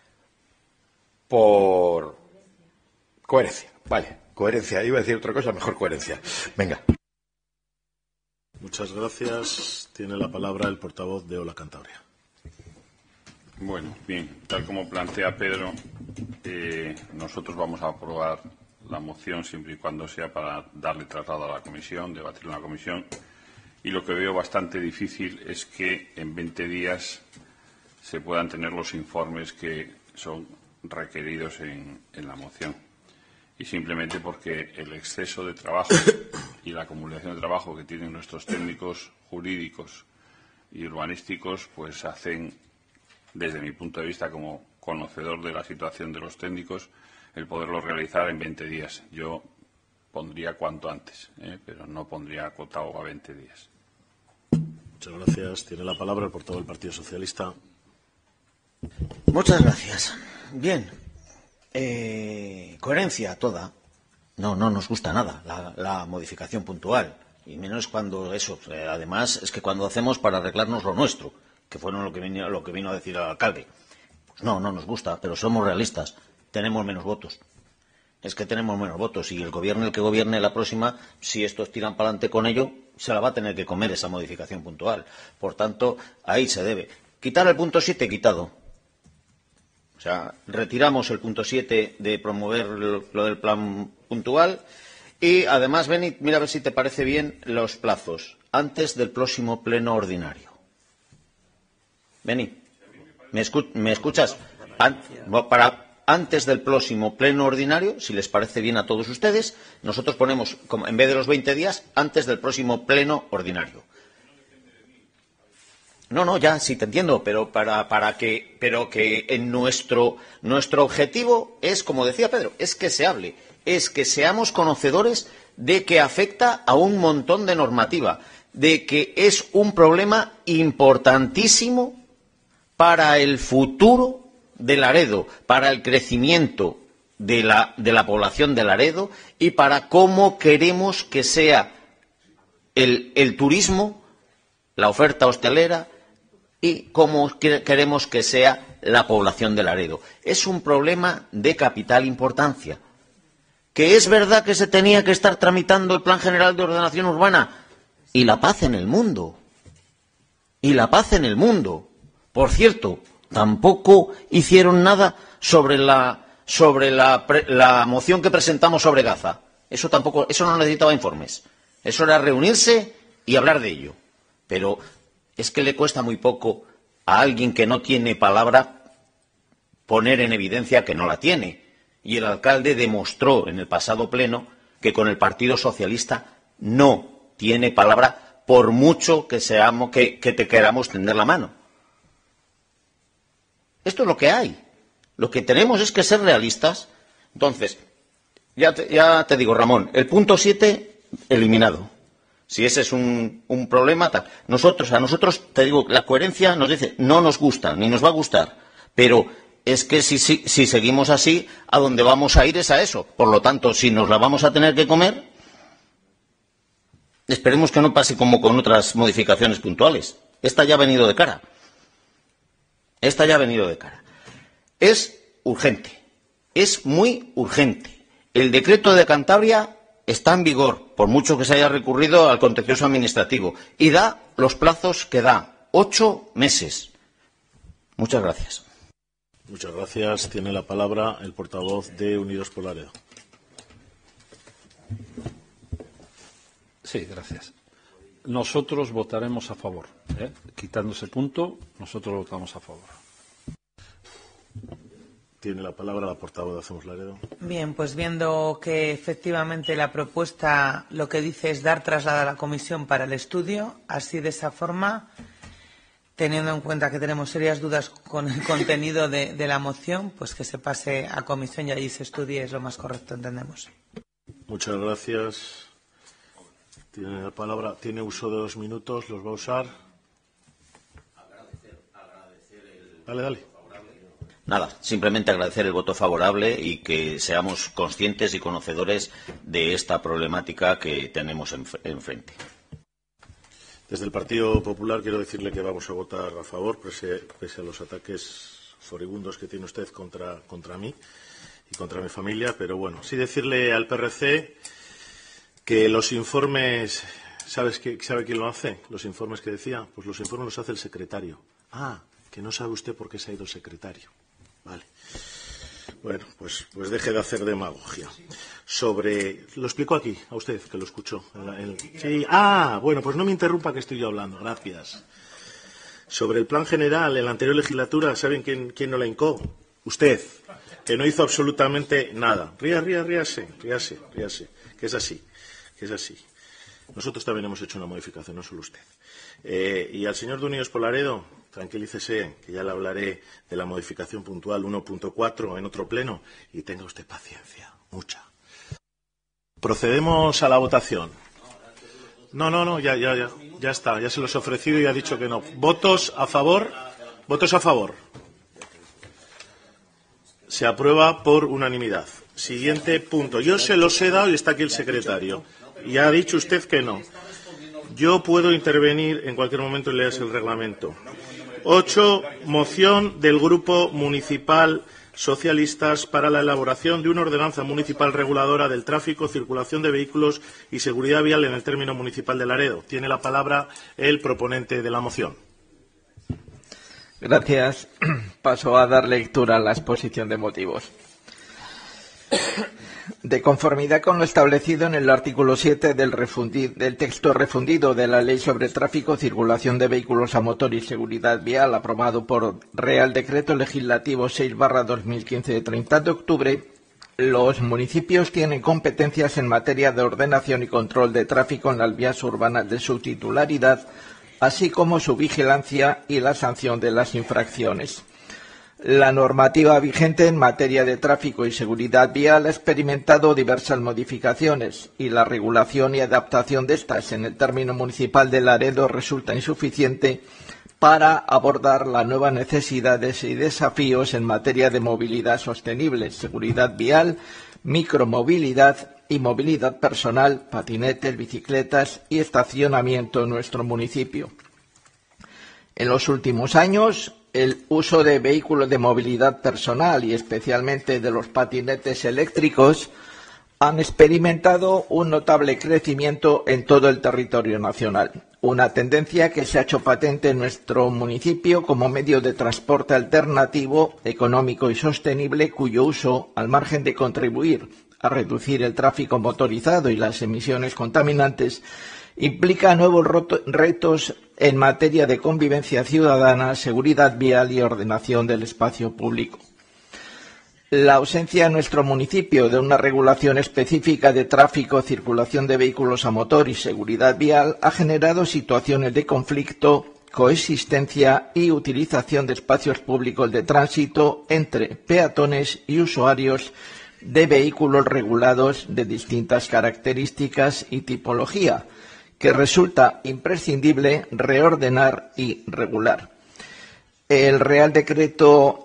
por coherencia. Vale, coherencia. Iba a decir otra cosa, mejor coherencia. Venga. Muchas gracias. Tiene la palabra el portavoz de Hola Cantabria. Bueno, bien, tal como plantea Pedro, nosotros vamos a aprobar la moción siempre y cuando sea para darle traslado a la comisión, debatirlo en la comisión. Y lo que veo bastante difícil es que en 20 días se puedan tener los informes que son requeridos en la moción. Y simplemente porque el exceso de trabajo y la acumulación de trabajo que tienen nuestros técnicos jurídicos y urbanísticos, pues hacen, desde mi punto de vista como conocedor de la situación de los técnicos, el poderlo realizar en 20 días. Yo pondría cuanto antes, pero no pondría acotado a 20 días. Muchas gracias. Tiene la palabra el portavoz del Partido Socialista. Muchas gracias. Bien. Coherencia toda. No nos gusta nada la modificación puntual. Y menos cuando eso. Además, es que cuando hacemos para arreglarnos lo nuestro, que fueron lo que vino a decir el alcalde. Pues no nos gusta, pero somos realistas. Tenemos menos votos. Es que tenemos menos votos. Y el que gobierne la próxima, si estos tiran para adelante con ello, se la va a tener que comer esa modificación puntual. Por tanto, ahí se debe. Quitar el punto 7, quitado. O sea, retiramos el punto 7 de promover lo del plan puntual y, además, Beni, mira a ver si te parece bien los plazos. Antes del próximo pleno ordinario. Beni, ¿me escuchas? Antes del próximo pleno ordinario, si les parece bien a todos ustedes, nosotros ponemos, en vez de los 20 días, antes del próximo pleno ordinario. No, ya, sí te entiendo, pero que en nuestro objetivo es, como decía Pedro, es que se hable, es que seamos conocedores de que afecta a un montón de normativa, de que es un problema importantísimo para el futuro de Laredo, para el crecimiento de la población de Laredo y para cómo queremos que sea el turismo, la oferta hostelera y cómo queremos que sea la población de Laredo. Es un problema de capital importancia. ¿Que es verdad que se tenía que estar tramitando el Plan General de Ordenación Urbana? Y la paz en el mundo. Y la paz en el mundo. Por cierto, tampoco hicieron nada sobre la moción que presentamos sobre Gaza. Eso no necesitaba informes. Eso era reunirse y hablar de ello. Pero es que le cuesta muy poco a alguien que no tiene palabra poner en evidencia que no la tiene. Y el alcalde demostró en el pasado pleno que con el Partido Socialista no tiene palabra por mucho que te queramos tender la mano. Esto es lo que hay. Lo que tenemos es que ser realistas. Entonces, ya te digo, Ramón, el punto 7 eliminado. Si ese es un problema, tal. A nosotros, te digo, la coherencia nos dice, no nos gusta, ni nos va a gustar. Pero es que si seguimos así, a donde vamos a ir es a eso. Por lo tanto, si nos la vamos a tener que comer, esperemos que no pase como con otras modificaciones puntuales. Esta ya ha venido de cara. Es urgente. Es muy urgente. El decreto de Cantabria está en vigor, por mucho que se haya recurrido al contencioso administrativo, y da los plazos que da, 8 meses. Muchas gracias. Muchas gracias. Tiene la palabra el portavoz de Unidos por Laredo. Sí, gracias. Nosotros votaremos a favor. Quitando ese punto, nosotros votamos a favor. Tiene la palabra la portavoz de Hacemos Laredo. Bien, pues viendo que efectivamente la propuesta lo que dice es dar traslado a la comisión para el estudio, así de esa forma, teniendo en cuenta que tenemos serias dudas con el contenido de la moción, pues que se pase a comisión y allí se estudie, es lo más correcto, entendemos. Muchas gracias. Tiene la palabra, tiene uso de 2 minutos, los va a usar. Dale. Nada, simplemente agradecer el voto favorable y que seamos conscientes y conocedores de esta problemática que tenemos enfrente. Desde el Partido Popular quiero decirle que vamos a votar a favor, pese a los ataques furibundos que tiene usted contra mí y contra mi familia, pero bueno, sí decirle al PRC que los informes, ¿sabe quién lo hace? Los informes que decía, pues los informes los hace el secretario. Ah, que no sabe usted por qué se ha ido el secretario. Vale. Bueno, pues deje de hacer demagogia. Lo explico aquí, a usted, que lo escuchó. Sí. Bueno, pues no me interrumpa que estoy yo hablando. Gracias. Sobre el plan general, en la anterior legislatura, ¿saben quién no la hincó? Usted, que no hizo absolutamente nada. Ríase, que es así. Nosotros también hemos hecho una modificación, no solo usted. Y al señor de Unidos por Laredo, tranquilícese, que ya le hablaré de la modificación puntual 1.4 en otro pleno, y tenga usted paciencia, mucha. Procedemos a la votación. No, ya está, ya se los he ofrecido y ha dicho que no. ¿Votos a favor? ¿Votos a favor? Se aprueba por unanimidad. Siguiente punto. Yo se los he dado y está aquí el secretario. Y ha dicho usted que no. Yo puedo intervenir en cualquier momento y leas el reglamento. 8. Moción del Grupo Municipal Socialistas para la elaboración de una ordenanza municipal reguladora del tráfico, circulación de vehículos y seguridad vial en el término municipal de Laredo. Tiene la palabra el proponente de la moción. Gracias. Paso a dar lectura a la exposición de motivos. De conformidad con lo establecido en el artículo 7 del texto refundido de la Ley sobre Tráfico, Circulación de Vehículos a Motor y Seguridad Vial, aprobado por Real Decreto Legislativo 6/2015 de 30 de octubre, los municipios tienen competencias en materia de ordenación y control de tráfico en las vías urbanas de su titularidad, así como su vigilancia y la sanción de las infracciones. La normativa vigente en materia de tráfico y seguridad vial ha experimentado diversas modificaciones y la regulación y adaptación de estas en el término municipal de Laredo resulta insuficiente para abordar las nuevas necesidades y desafíos en materia de movilidad sostenible, seguridad vial, micromovilidad y movilidad personal, patinetes, bicicletas y estacionamiento en nuestro municipio. En los últimos años, el uso de vehículos de movilidad personal y especialmente de los patinetes eléctricos han experimentado un notable crecimiento en todo el territorio nacional, una tendencia que se ha hecho patente en nuestro municipio como medio de transporte alternativo, económico y sostenible, cuyo uso, al margen de contribuir a reducir el tráfico motorizado y las emisiones contaminantes, implica nuevos retos en materia de convivencia ciudadana, seguridad vial y ordenación del espacio público. La ausencia en nuestro municipio de una regulación específica de tráfico, circulación de vehículos a motor y seguridad vial ha generado situaciones de conflicto, coexistencia y utilización de espacios públicos de tránsito entre peatones y usuarios de vehículos regulados de distintas características y tipología, que resulta imprescindible reordenar y regular. El Real Decreto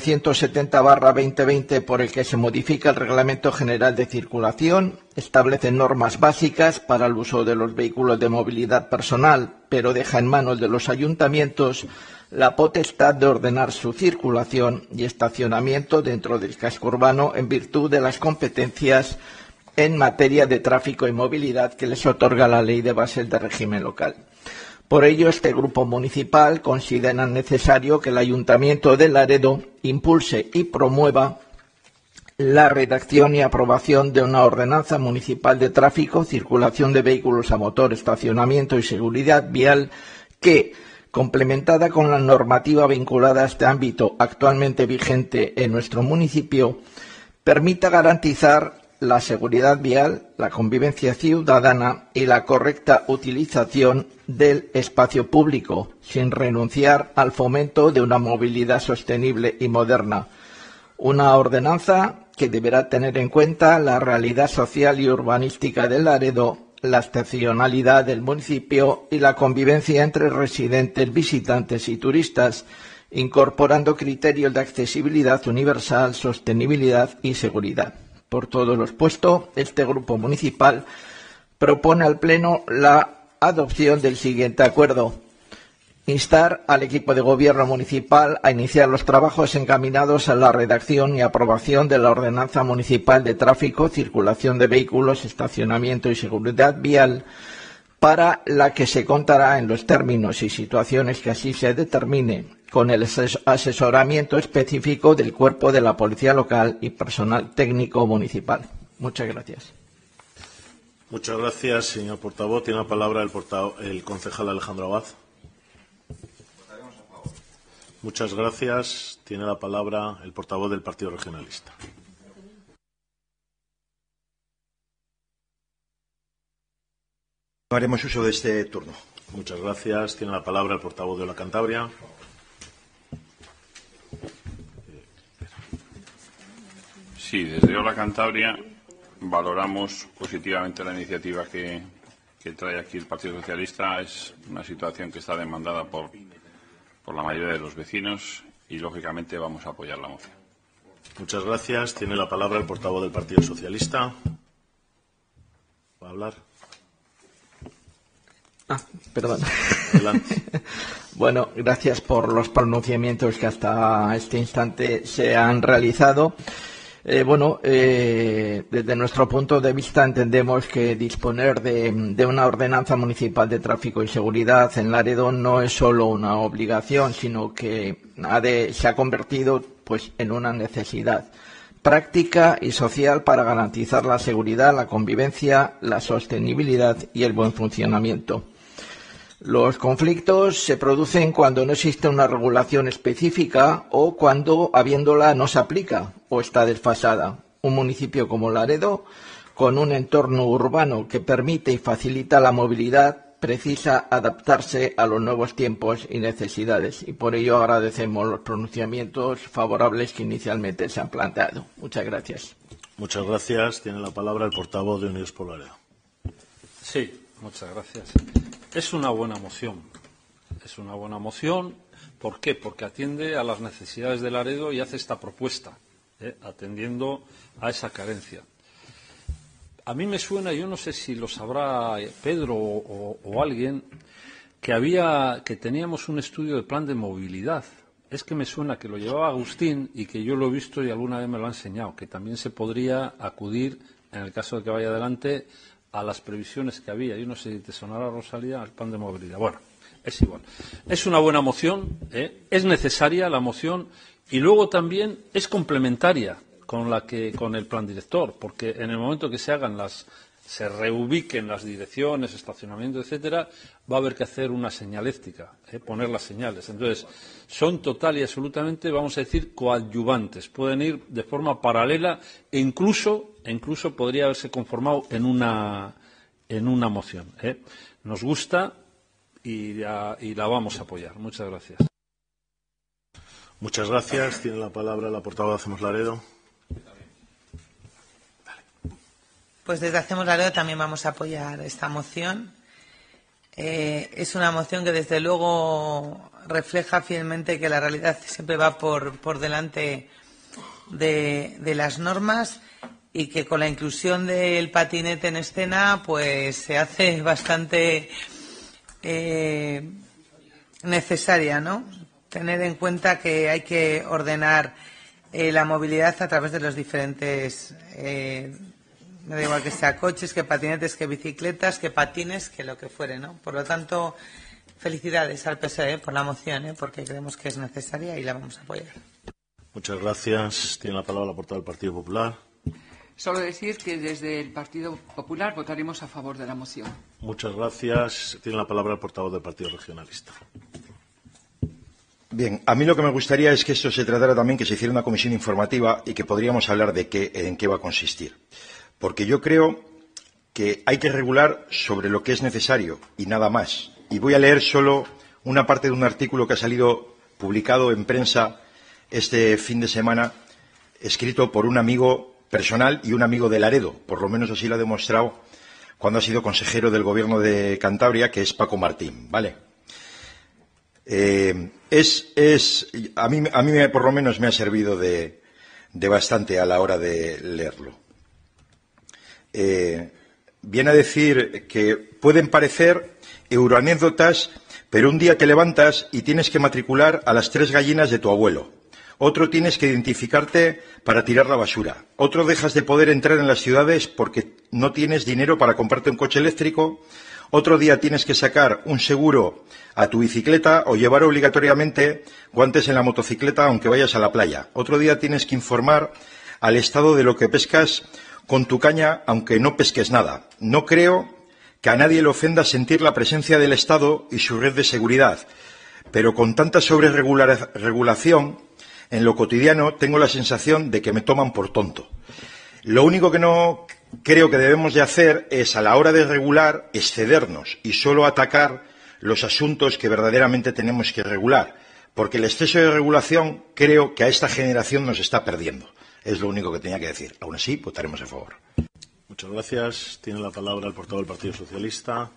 970/2020, por el que se modifica el Reglamento General de Circulación, establece normas básicas para el uso de los vehículos de movilidad personal, pero deja en manos de los ayuntamientos la potestad de ordenar su circulación y estacionamiento dentro del casco urbano en virtud de las competencias en materia de tráfico y movilidad que les otorga la Ley de Bases de Régimen Local. Por ello, este grupo municipal considera necesario que el Ayuntamiento de Laredo impulse y promueva la redacción y aprobación de una ordenanza municipal de tráfico, circulación de vehículos a motor, estacionamiento y seguridad vial que, complementada con la normativa vinculada a este ámbito actualmente vigente en nuestro municipio, permita garantizar la seguridad vial, la convivencia ciudadana y la correcta utilización del espacio público, sin renunciar al fomento de una movilidad sostenible y moderna. Una ordenanza que deberá tener en cuenta la realidad social y urbanística de Laredo la excepcionalidad del municipio y la convivencia entre residentes, visitantes y turistas, incorporando criterios de accesibilidad universal, sostenibilidad y seguridad. Por todo lo expuesto, este grupo municipal propone al Pleno la adopción del siguiente acuerdo. Instar al equipo de gobierno municipal a iniciar los trabajos encaminados a la redacción y aprobación de la Ordenanza Municipal de Tráfico, Circulación de Vehículos, Estacionamiento y Seguridad Vial, para la que se contará en los términos y situaciones que así se determine, con el asesoramiento específico del cuerpo de la Policía Local y personal técnico municipal. Muchas gracias. Muchas gracias, señor portavoz. Tiene la palabra el concejal Alejandro Abad. Muchas gracias. Tiene la palabra el portavoz del Partido Regionalista. No haremos uso de este turno. Muchas gracias. Tiene la palabra el portavoz de la Cantabria. Sí, desde Hola Cantabria valoramos positivamente la iniciativa que trae aquí el Partido Socialista. Es una situación que está demandada por la mayoría de los vecinos y, lógicamente, vamos a apoyar la moción. Muchas gracias. Tiene la palabra el portavoz del Partido Socialista. ¿Va a hablar? Perdón. Adelante. Bueno, gracias por los pronunciamientos que hasta este instante se han realizado. Desde nuestro punto de vista entendemos que disponer de una ordenanza municipal de tráfico y seguridad en Laredo no es solo una obligación, sino que se ha convertido en una necesidad práctica y social para garantizar la seguridad, la convivencia, la sostenibilidad y el buen funcionamiento. Los conflictos se producen cuando no existe una regulación específica o cuando, habiéndola, no se aplica o está desfasada. Un municipio como Laredo, con un entorno urbano que permite y facilita la movilidad, precisa adaptarse a los nuevos tiempos y necesidades. Y por ello agradecemos los pronunciamientos favorables que inicialmente se han planteado. Muchas gracias. Muchas gracias. Tiene la palabra el portavoz de Unidos por Laredo. Sí, muchas gracias. Es una buena moción. Es una buena moción. ¿Por qué? Porque atiende a las necesidades de Laredo y hace esta propuesta, atendiendo a esa carencia. A mí me suena, yo no sé si lo sabrá Pedro o alguien, que teníamos un estudio de plan de movilidad. Es que me suena que lo llevaba Agustín y que yo lo he visto y alguna vez me lo ha enseñado, que también se podría acudir, en el caso de que vaya adelante, a las previsiones que había. Yo no sé si te sonará, Rosalía, el plan de movilidad. Bueno, es igual. Es una buena moción, es necesaria la moción y luego también es complementaria con el plan director, porque en el momento que se reubiquen las direcciones, estacionamiento, etcétera, va a haber que hacer una señaléctica, poner las señales. Entonces, son total y absolutamente, vamos a decir, coadyuvantes. Pueden ir de forma paralela e incluso podría haberse conformado en una moción. Nos gusta y la vamos a apoyar. Muchas gracias. Muchas gracias. Tiene la palabra la portavoz de Hacemos Laredo. Pues desde Hacemos Laredo también vamos a apoyar esta moción. Es una moción que desde luego refleja fielmente que la realidad siempre va por delante de las normas y que con la inclusión del patinete en escena pues se hace bastante necesaria, ¿no? Tener en cuenta que hay que ordenar la movilidad a través de los diferentes me da igual que sea coches, que patinetes, que bicicletas, que patines, que lo que fuere, ¿no? Por lo tanto, felicidades al PSOE por la moción, porque creemos que es necesaria y la vamos a apoyar. Muchas gracias. Tiene la palabra la portavoz del Partido Popular. Solo decir que desde el Partido Popular votaremos a favor de la moción. Muchas gracias. Tiene la palabra el portavoz del Partido Regionalista. Bien, a mí lo que me gustaría es que esto se tratara también, que se hiciera una comisión informativa y que podríamos hablar de en qué va a consistir. Porque yo creo que hay que regular sobre lo que es necesario y nada más. Y voy a leer solo una parte de un artículo que ha salido publicado en prensa este fin de semana, escrito por un amigo personal y un amigo de Laredo, por lo menos así lo ha demostrado cuando ha sido consejero del Gobierno de Cantabria, que es Paco Martín, ¿vale? A mí por lo menos me ha servido de bastante a la hora de leerlo. Viene a decir que pueden parecer euroanécdotas, pero un día te levantas y tienes que matricular a las 3 gallinas de tu abuelo. Otro tienes que identificarte para tirar la basura. Otro dejas de poder entrar en las ciudades porque no tienes dinero para comprarte un coche eléctrico. Otro día tienes que sacar un seguro a tu bicicleta o llevar obligatoriamente guantes en la motocicleta aunque vayas a la playa. Otro día tienes que informar al Estado de lo que pescas con tu caña aunque no pesques nada. No creo que a nadie le ofenda sentir la presencia del Estado y su red de seguridad, pero con tanta sobreregulación en lo cotidiano tengo la sensación de que me toman por tonto. Lo único que no creo que debemos de hacer es, a la hora de regular, excedernos y solo atacar los asuntos que verdaderamente tenemos que regular, porque el exceso de regulación creo que a esta generación nos está perdiendo. Es lo único que tenía que decir. Aún así, votaremos a favor. Muchas gracias. Tiene la palabra el portavoz del Partido Socialista.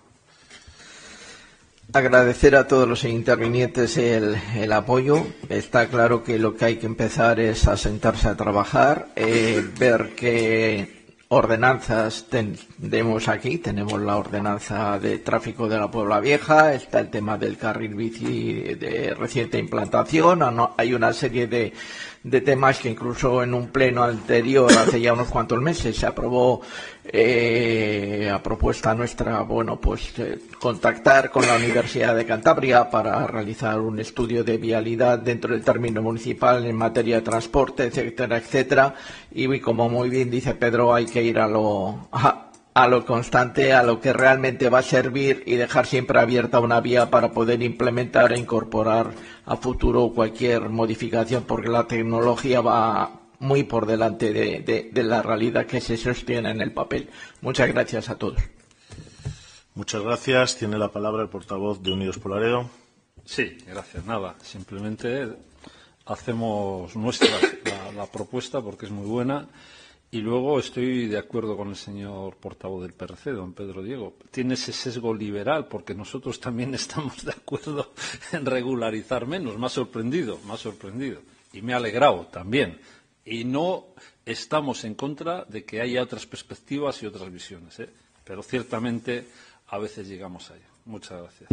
Agradecer a todos los intervinientes el apoyo. Está claro que lo que hay que empezar es a sentarse a trabajar, ver qué ordenanzas tenemos aquí. Tenemos la ordenanza de tráfico de la Puebla Vieja, está el tema del carril bici de reciente implantación, hay una serie de temas que incluso en un pleno anterior, hace ya unos cuantos meses, se aprobó a propuesta nuestra, contactar con la Universidad de Cantabria para realizar un estudio de vialidad dentro del término municipal en materia de transporte, etcétera, etcétera. Y como muy bien dice Pedro, hay que ir a lo constante, a lo que realmente va a servir y dejar siempre abierta una vía para poder implementar e incorporar a futuro cualquier modificación, porque la tecnología va muy por delante de la realidad que se sostiene en el papel. Muchas gracias a todos. Muchas gracias. Tiene la palabra el portavoz de Unidos por Laredo. Sí, gracias. Nada, simplemente hacemos nuestra la propuesta porque es muy buena. Y luego estoy de acuerdo con el señor portavoz del PRC, don Pedro Diego. Tiene ese sesgo liberal, porque nosotros también estamos de acuerdo en regularizar menos. Me ha sorprendido. Y me ha alegrado también. Y no estamos en contra de que haya otras perspectivas y otras visiones, pero ciertamente a veces llegamos a ello. Muchas gracias.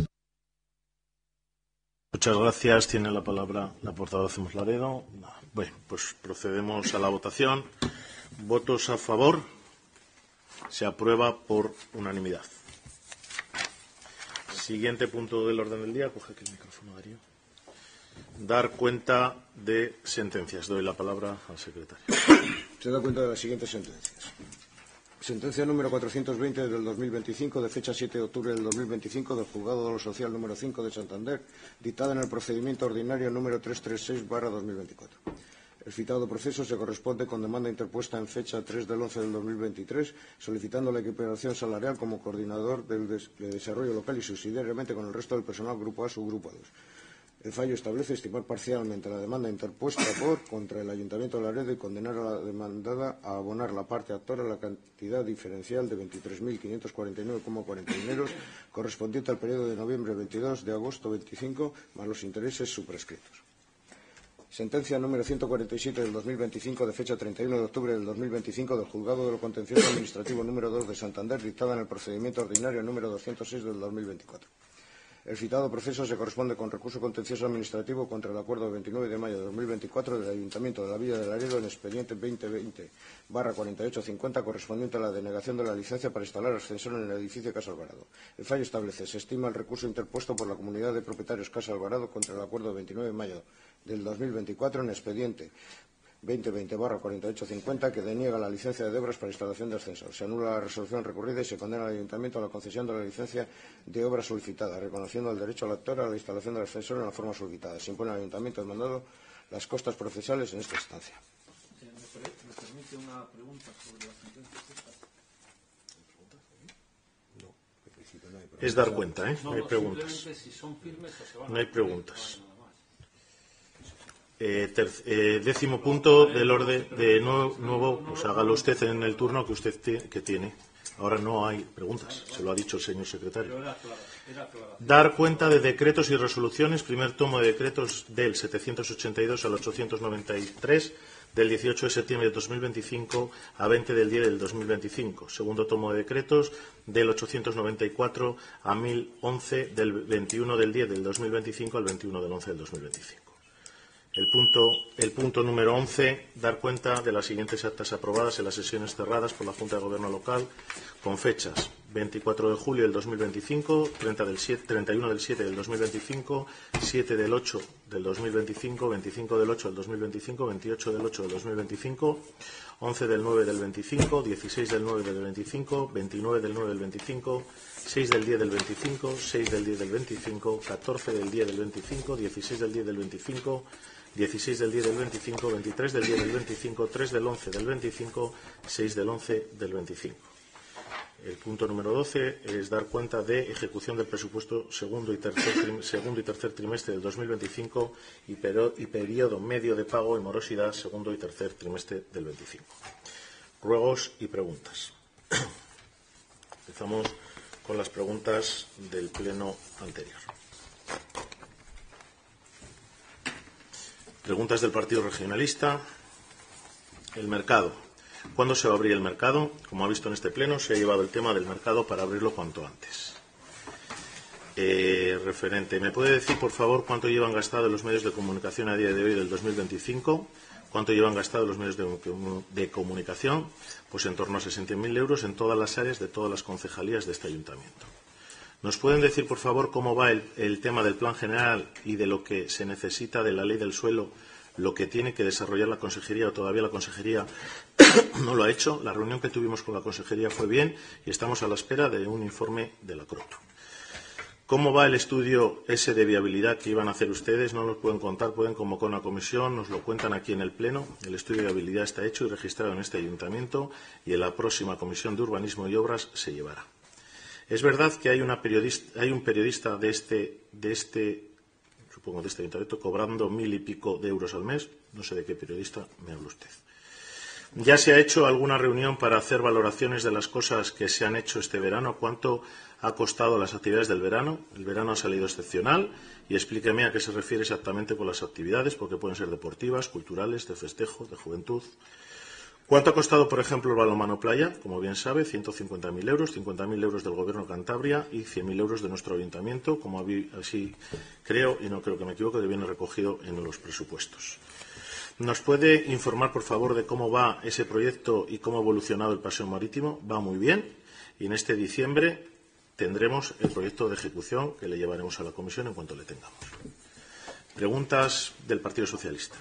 Muchas gracias. Tiene la palabra la portavoz de Hacemos Laredo. Bueno, pues procedemos a la votación. Votos a favor. Se aprueba por unanimidad. Siguiente punto del orden del día. Coge aquí el micrófono, Darío. Dar cuenta de sentencias. Doy la palabra al secretario. Se da cuenta de las siguientes sentencias. Sentencia número 420 del 2025, de fecha 7 de octubre del 2025, del Juzgado de lo Social número 5 de Santander, dictada en el procedimiento ordinario número 336/2024. El citado proceso se corresponde con demanda interpuesta en fecha 3 del 11 del 2023, solicitando la equiparación salarial como coordinador del desarrollo local y subsidiariamente con el resto del personal Grupo A, Subgrupo A2. El fallo establece estimar parcialmente la demanda interpuesta contra el Ayuntamiento de Laredo y condenar a la demandada a abonar la parte actora la cantidad diferencial de 23.549,40 dineros correspondiente al periodo de noviembre 22 de agosto 25 más los intereses subprescritos. Sentencia número 147 del 2025, de fecha 31 de octubre del 2025, del Juzgado de lo Contencioso Administrativo número 2 de Santander, dictada en el procedimiento ordinario número 206 del 2024. El citado proceso se corresponde con recurso contencioso administrativo contra el acuerdo de 29 de mayo de 2024 del Ayuntamiento de la Villa de Laredo en expediente 2020/4850 correspondiente a la denegación de la licencia para instalar ascensor en el edificio Casa Alvarado. El fallo establece: se estima el recurso interpuesto por la comunidad de propietarios Casa Alvarado contra el acuerdo de 29 de mayo del 2024 en expediente 2020/4850 que deniega la licencia de obras para instalación de ascensor. Se anula la resolución recurrida y se condena al Ayuntamiento a la concesión de la licencia de obra solicitada, reconociendo el derecho al actor a la instalación del ascensor en la forma solicitada. Se impone al Ayuntamiento demandado las costas procesales en esta instancia. ¿Me permite una pregunta sobre las sentencias estas? No, es dar cuenta, ¿eh? No hay preguntas. Si son firmes o se van no hay preguntas. Décimo punto del orden de nuevo, pues hágalo usted en el turno que usted que tiene. Ahora no hay preguntas, se lo ha dicho el señor secretario. Dar cuenta de decretos y resoluciones. Primer tomo de decretos del 782 al 893 del 18 de septiembre de 2025 a 20 del 10 del 2025. Segundo tomo de decretos del 894 a 1011 del 21 del 10 del 2025 al 21 del 11 del 2025. El punto número 11, dar cuenta de las siguientes actas aprobadas en las sesiones cerradas por la Junta de Gobierno local con fechas 24 de julio del 2025, 31 del 7 del 2025, 7 del 8 del 2025, 25 del 8 del 2025, 28 del 8 del 2025, 11 del 9 del 25, 16 del 9 del 25, 29 del 9 del 25, 6 del 10 del 25, 6 del 10 del 25, 14 del 10 del 25, 16 del 10 del 25, 16 del 10 del 25, 23 del 10 del 25, 3 del 11 del 25, 6 del 11 del 25. El punto número 12 es dar cuenta de ejecución del presupuesto segundo y tercer trimestre del 2025 y periodo medio de pago y morosidad segundo y tercer trimestre del 25. Ruegos y preguntas. Empezamos con las preguntas del pleno anterior. Preguntas del Partido Regionalista. El mercado. ¿Cuándo se va a abrir el mercado? Como ha visto en este pleno, se ha llevado el tema del mercado para abrirlo cuanto antes. Referente, ¿me puede decir, por favor, cuánto llevan gastado los medios de comunicación a día de hoy del 2025? ¿Cuánto llevan gastado los medios de comunicación? Pues en torno a 60.000 euros en todas las áreas de todas las concejalías de este ayuntamiento. ¿Nos pueden decir, por favor, cómo va el tema del plan general y de lo que se necesita de la ley del suelo, lo que tiene que desarrollar la consejería o todavía la consejería no lo ha hecho? La reunión que tuvimos con la consejería fue bien y estamos a la espera de un informe de la CROTU. ¿Cómo va el estudio ese de viabilidad que iban a hacer ustedes? No nos pueden contar, pueden convocar una comisión, nos lo cuentan aquí en el Pleno. El estudio de viabilidad está hecho y registrado en este ayuntamiento y en la próxima comisión de urbanismo y obras se llevará. Es verdad que hay un periodista de este ayuntamiento cobrando 1.000 y pico de euros al mes. No sé de qué periodista me habla usted. ¿Ya se ha hecho alguna reunión para hacer valoraciones de las cosas que se han hecho este verano? ¿Cuánto ha costado las actividades del verano? El verano ha salido excepcional y explíqueme a qué se refiere exactamente con las actividades, porque pueden ser deportivas, culturales, de festejo, de juventud. ¿Cuánto ha costado, por ejemplo, el balonmano playa? Como bien sabe, 150.000 euros, 50.000 euros del Gobierno de Cantabria y 100.000 euros de nuestro ayuntamiento, como así creo, y no creo que me equivoque, que viene recogido en los presupuestos. ¿Nos puede informar, por favor, de cómo va ese proyecto y cómo ha evolucionado el paseo marítimo? Va muy bien y en este diciembre tendremos el proyecto de ejecución que le llevaremos a la comisión en cuanto le tengamos. Preguntas del Partido Socialista.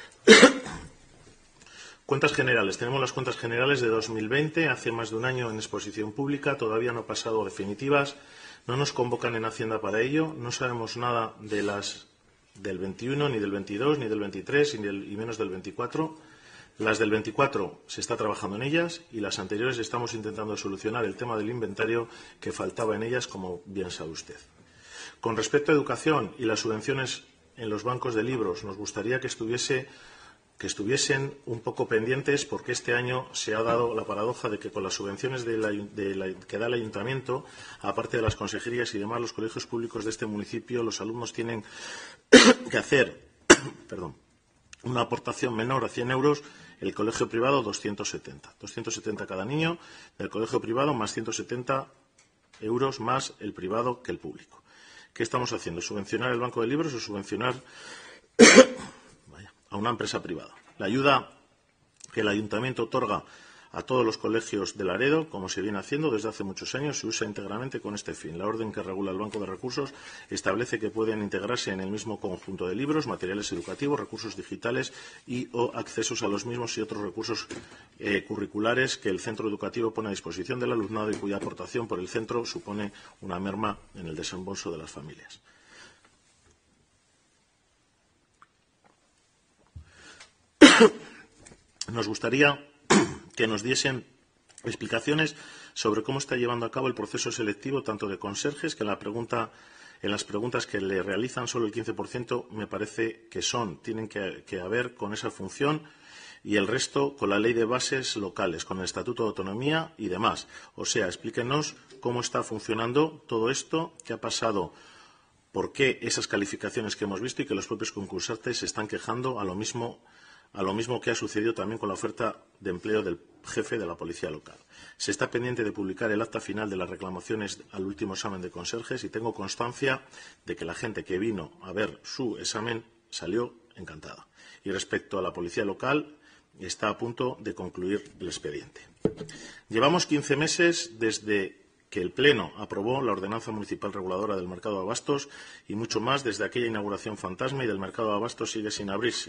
Cuentas generales. Tenemos las cuentas generales de 2020, hace más de un año en exposición pública, todavía no ha pasado definitivas, no nos convocan en Hacienda para ello, no sabemos nada de las del 21, ni del 22, ni del 23, y menos del 24. Las del 24 se está trabajando en ellas y las anteriores estamos intentando solucionar el tema del inventario que faltaba en ellas, como bien sabe usted. Con respecto a educación y las subvenciones en los bancos de libros, nos gustaría que estuviesen un poco pendientes, porque este año se ha dado la paradoja de que con las subvenciones que da el ayuntamiento, aparte de las consejerías y demás, los colegios públicos de este municipio, los alumnos tienen que hacer una aportación menor a 100 euros, el colegio privado 270 cada niño del colegio privado, más 170 euros más el privado que el público. ¿Qué estamos haciendo? ¿Subvencionar el banco de libros o subvencionar a una empresa privada? La ayuda que el ayuntamiento otorga a todos los colegios de Laredo, como se viene haciendo desde hace muchos años, se usa íntegramente con este fin. La orden que regula el Banco de Recursos establece que pueden integrarse en el mismo conjunto de libros, materiales educativos, recursos digitales o accesos a los mismos y otros recursos curriculares que el centro educativo pone a disposición del alumnado y cuya aportación por el centro supone una merma en el desembolso de las familias. Nos gustaría que nos diesen explicaciones sobre cómo está llevando a cabo el proceso selectivo tanto de conserjes, que en las preguntas que le realizan solo el 15% me parece que tienen que haber con esa función, y el resto con la ley de bases locales, con el Estatuto de Autonomía y demás. O sea, explíquenos cómo está funcionando todo esto, qué ha pasado, por qué esas calificaciones que hemos visto y que los propios concursantes se están quejando a lo mismo que ha sucedido también con la oferta de empleo del jefe de la policía local. Se está pendiente de publicar el acta final de las reclamaciones al último examen de conserjes y tengo constancia de que la gente que vino a ver su examen salió encantada. Y respecto a la policía local, está a punto de concluir el expediente. Llevamos 15 meses desde que el Pleno aprobó la Ordenanza Municipal Reguladora del Mercado de Abastos y mucho más desde aquella inauguración fantasma, y del Mercado de Abastos sigue sin abrirse.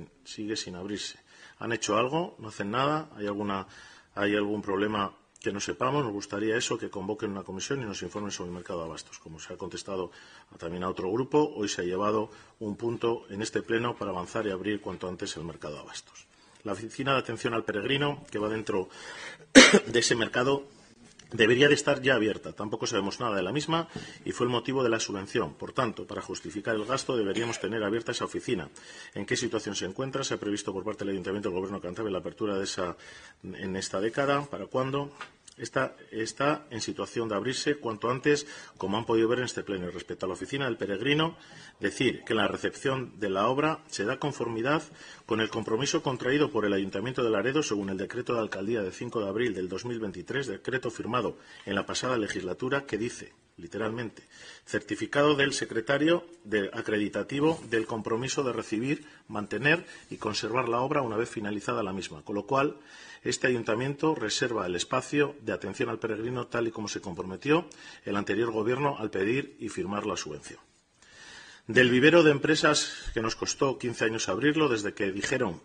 ¿Han hecho algo? ¿No hacen nada? ¿Hay algún problema que no sepamos? Nos gustaría eso, que convoquen una comisión y nos informen sobre el Mercado de Abastos. Como se ha contestado también a otro grupo, hoy se ha llevado un punto en este Pleno para avanzar y abrir cuanto antes el Mercado de Abastos. La Oficina de Atención al Peregrino, que va dentro de ese mercado, debería de estar ya abierta. Tampoco sabemos nada de la misma y fue el motivo de la subvención. Por tanto, para justificar el gasto deberíamos tener abierta esa oficina. ¿En qué situación se encuentra? ¿Se ha previsto por parte del Ayuntamiento del Gobierno de Cantabria la apertura de esa en esta década? ¿Para cuándo? Está en situación de abrirse cuanto antes, como han podido ver en este pleno. Y respecto a la oficina del peregrino, decir que la recepción de la obra se da conformidad con el compromiso contraído por el Ayuntamiento de Laredo según el decreto de alcaldía de 5 de abril del 2023, decreto firmado en la pasada legislatura, que dice, literalmente, certificado del secretario acreditativo del compromiso de recibir, mantener y conservar la obra una vez finalizada la misma. Con lo cual, este ayuntamiento reserva el espacio de atención al peregrino tal y como se comprometió el anterior gobierno al pedir y firmar la subvención. Del vivero de empresas que nos costó 15 años abrirlo, desde que dijeron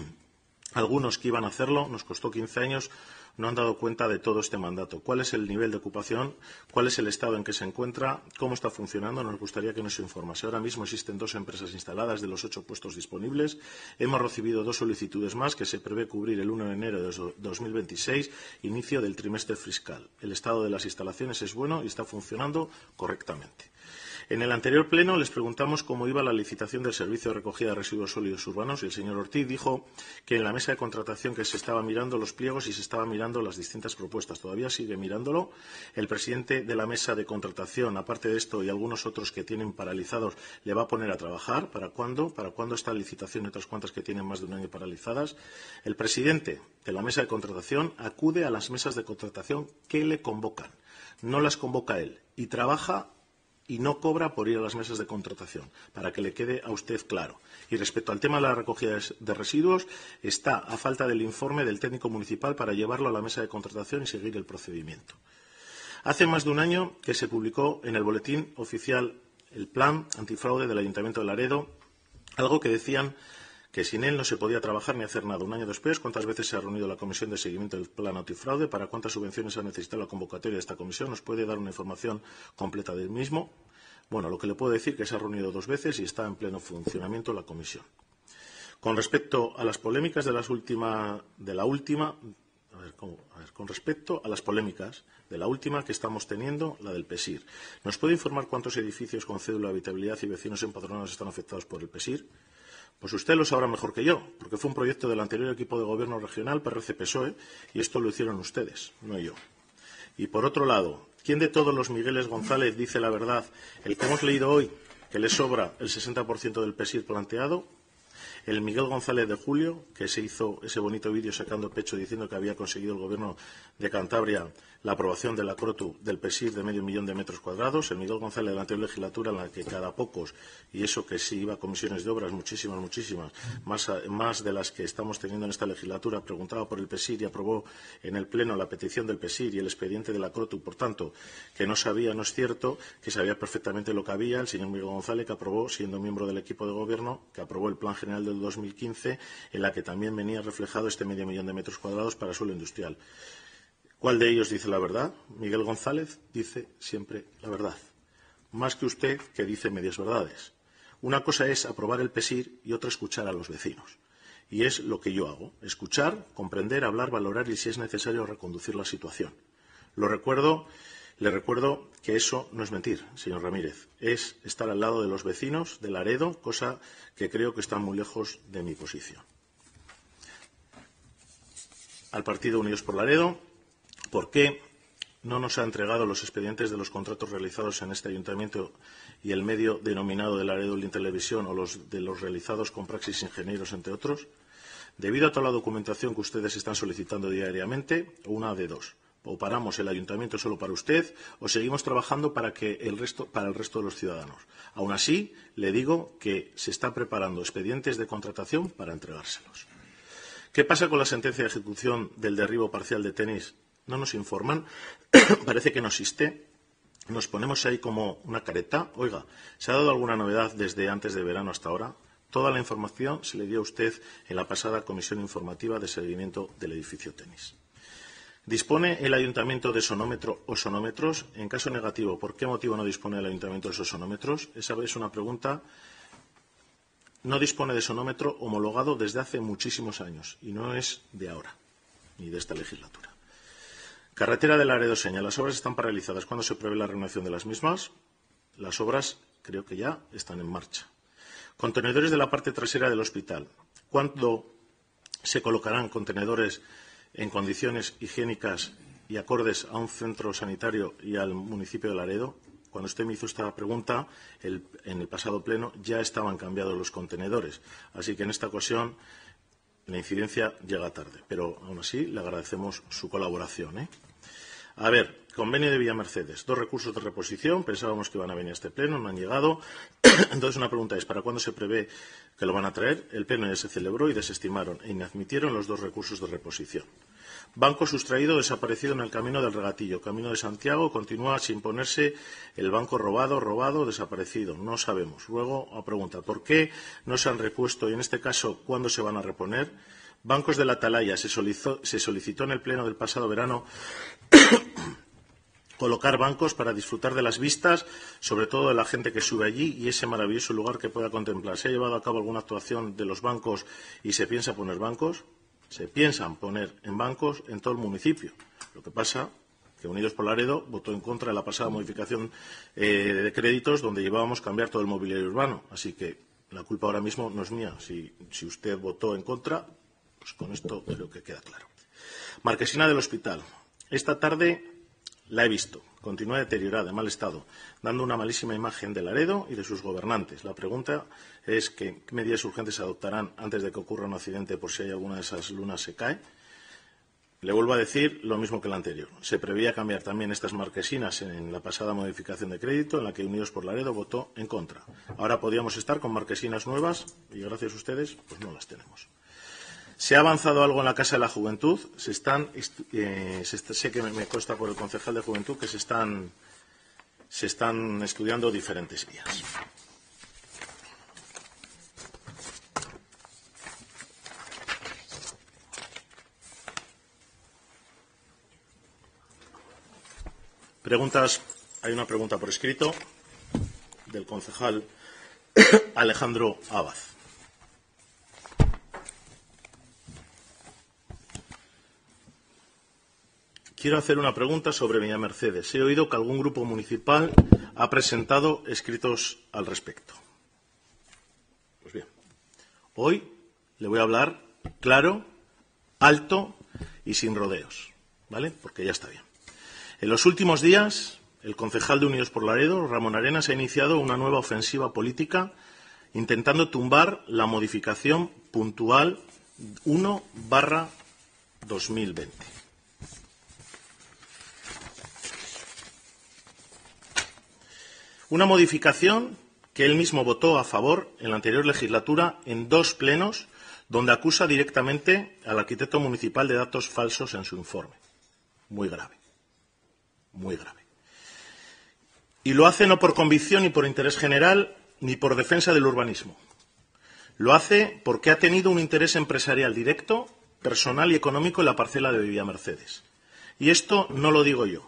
algunos que iban a hacerlo, nos costó 15 años, no han dado cuenta de todo este mandato. ¿Cuál es el nivel de ocupación? ¿Cuál es el estado en que se encuentra? ¿Cómo está funcionando? Nos gustaría que nos informase. Ahora mismo existen 2 empresas instaladas de los 8 puestos disponibles. Hemos recibido 2 solicitudes más que se prevé cubrir el 1 de enero de 2026, inicio del trimestre fiscal. El estado de las instalaciones es bueno y está funcionando correctamente. En el anterior pleno les preguntamos cómo iba la licitación del servicio de recogida de residuos sólidos urbanos y el señor Ortiz dijo que en la mesa de contratación que se estaba mirando los pliegos y se estaban mirando las distintas propuestas. Todavía sigue mirándolo. El presidente de la mesa de contratación, aparte de esto y algunos otros que tienen paralizados, le va a poner a trabajar. ¿Para cuándo? ¿Para cuándo esta licitación y otras cuantas que tienen más de un año paralizadas? El presidente de la mesa de contratación acude a las mesas de contratación que le convocan. No las convoca él y trabaja y no cobra por ir a las mesas de contratación, para que le quede a usted claro. Y respecto al tema de la recogida de residuos, está a falta del informe del técnico municipal para llevarlo a la mesa de contratación y seguir el procedimiento. Hace más de un año que se publicó en el boletín oficial el plan antifraude del Ayuntamiento de Laredo, algo que decían que sin él no se podía trabajar ni hacer nada. Un año después, ¿cuántas veces se ha reunido la Comisión de Seguimiento del Plan Antifraude? ¿Para cuántas subvenciones ha necesitado la convocatoria de esta comisión? ¿Nos puede dar una información completa del mismo? Bueno, lo que le puedo decir es que se ha reunido 2 veces y está en pleno funcionamiento la comisión. Con respecto a las polémicas con respecto a las polémicas de la última que estamos teniendo, la del PESIR, ¿nos puede informar cuántos edificios con cédula de habitabilidad y vecinos empadronados están afectados por el PESIR? Pues usted lo sabrá mejor que yo, porque fue un proyecto del anterior equipo de gobierno regional, PRC-PSOE, y esto lo hicieron ustedes, no yo. Y por otro lado, ¿quién de todos los Migueles González dice la verdad? ¿El que hemos leído hoy, que le sobra el 60% del PESIR planteado? ¿El Miguel González de Julio, que se hizo ese bonito vídeo sacando pecho diciendo que había conseguido el Gobierno de Cantabria la aprobación de la CROTU del PESIR de 500.000 de metros cuadrados? El Miguel González de la anterior legislatura, en la que cada pocos, y eso que sí iba a comisiones de obras, muchísimas, más de las que estamos teniendo en esta legislatura, preguntaba por el PESIR y aprobó en el Pleno la petición del PESIR y el expediente de la CROTU, por tanto, que no sabía, no es cierto, que sabía perfectamente lo que había. El señor Miguel González, que aprobó, siendo miembro del equipo de gobierno, que aprobó el Plan General del 2015, en la que también venía reflejado este 500.000 de metros cuadrados para suelo industrial. ¿Cuál de ellos dice la verdad? Miguel González dice siempre la verdad, más que usted, que dice medias verdades. Una cosa es aprobar el PESIR y otra escuchar a los vecinos. Y es lo que yo hago, escuchar, comprender, hablar, valorar y, si es necesario, reconducir la situación. Le recuerdo que eso no es mentir, señor Ramírez, es estar al lado de los vecinos de Laredo, cosa que creo que está muy lejos de mi posición. al partido Unidos por Laredo por qué no nos ha entregado los expedientes de los contratos realizados en este ayuntamiento y el medio denominado de Laredo Link Televisión o los de los realizados con Praxis Ingenieros, entre otros. Debido a toda la documentación que ustedes están solicitando diariamente, una de dos: o paramos el ayuntamiento solo para usted o seguimos trabajando para el resto de los ciudadanos. Aún así, le digo que se está preparando expedientes de contratación para entregárselos. ¿Qué pasa con la sentencia de ejecución del derribo parcial de Tenis? No nos informan, parece que no existe. Nos ponemos ahí como una careta. Oiga, ¿se ha dado alguna novedad desde antes de verano hasta ahora? Toda la información se le dio a usted en la pasada comisión informativa de seguimiento del edificio Tenis. ¿Dispone el ayuntamiento de sonómetro o sonómetros? En caso negativo, ¿por qué motivo no dispone el ayuntamiento de esos sonómetros? Esa es una pregunta. No dispone de sonómetro homologado desde hace muchísimos años y no es de ahora, ni de esta legislatura. Carretera de Laredo-Seña. Las obras están paralizadas. ¿Cuándo se prevé la renovación de las mismas? Las obras creo que ya están en marcha. Contenedores de la parte trasera del hospital. ¿Cuándo se colocarán contenedores en condiciones higiénicas y acordes a un centro sanitario y al municipio de Laredo? Cuando usted me hizo esta pregunta, en el pasado pleno ya estaban cambiados los contenedores. Así que en esta ocasión la incidencia llega tarde, pero aún así le agradecemos su colaboración. A ver, convenio de Villa Mercedes, 2 recursos de reposición, pensábamos que iban a venir a este pleno, no han llegado. Entonces una pregunta es, ¿para cuándo se prevé que lo van a traer? El pleno ya se celebró y desestimaron e inadmitieron los 2 recursos de reposición. Banco sustraído, desaparecido en el camino del Regatillo. Camino de Santiago, continúa sin ponerse el banco robado, desaparecido. No sabemos. Luego, a pregunta, ¿por qué no se han repuesto y en este caso, cuándo se van a reponer? Bancos de la Atalaya. Se solicitó en el pleno del pasado verano colocar bancos para disfrutar de las vistas, sobre todo de la gente que sube allí y ese maravilloso lugar que pueda contemplar. ¿Se ha llevado a cabo alguna actuación de los bancos y se piensa poner bancos? Se piensan poner en bancos en todo el municipio. Lo que pasa que Unidos por Laredo votó en contra de la pasada modificación de créditos donde llevábamos a cambiar todo el mobiliario urbano. Así que la culpa ahora mismo no es mía. Si usted votó en contra, pues con esto creo que queda claro. Marquesina del Hospital. Esta tarde la he visto. Continúa deteriorada, en mal estado, dando una malísima imagen de Laredo y de sus gobernantes. La pregunta es qué medidas urgentes se adoptarán antes de que ocurra un accidente por si hay alguna de esas lunas se cae. Le vuelvo a decir lo mismo que el anterior. Se preveía cambiar también estas marquesinas en la pasada modificación de crédito en la que Unidos por Laredo votó en contra. Ahora podríamos estar con marquesinas nuevas y gracias a ustedes pues no las tenemos. ¿Se ha avanzado algo en la Casa de la Juventud? Sé que me consta por el concejal de Juventud que se están estudiando diferentes vías. Preguntas. Hay una pregunta por escrito del concejal Alejandro Abad. Quiero hacer una pregunta sobre Villa Mercedes. He oído que algún grupo municipal ha presentado escritos al respecto. Pues bien, hoy le voy a hablar claro, alto y sin rodeos, ¿vale? Porque ya está bien. En los últimos días, el concejal de Unidos por Laredo, Ramón Arenas, ha iniciado una nueva ofensiva política intentando tumbar la modificación puntual 1/2020. Una modificación que él mismo votó a favor en la anterior legislatura en 2 plenos, donde acusa directamente al arquitecto municipal de datos falsos en su informe. Muy grave. Muy grave. Y lo hace no por convicción ni por interés general ni por defensa del urbanismo. Lo hace porque ha tenido un interés empresarial directo, personal y económico en la parcela de Villa Mercedes. Y esto no lo digo yo.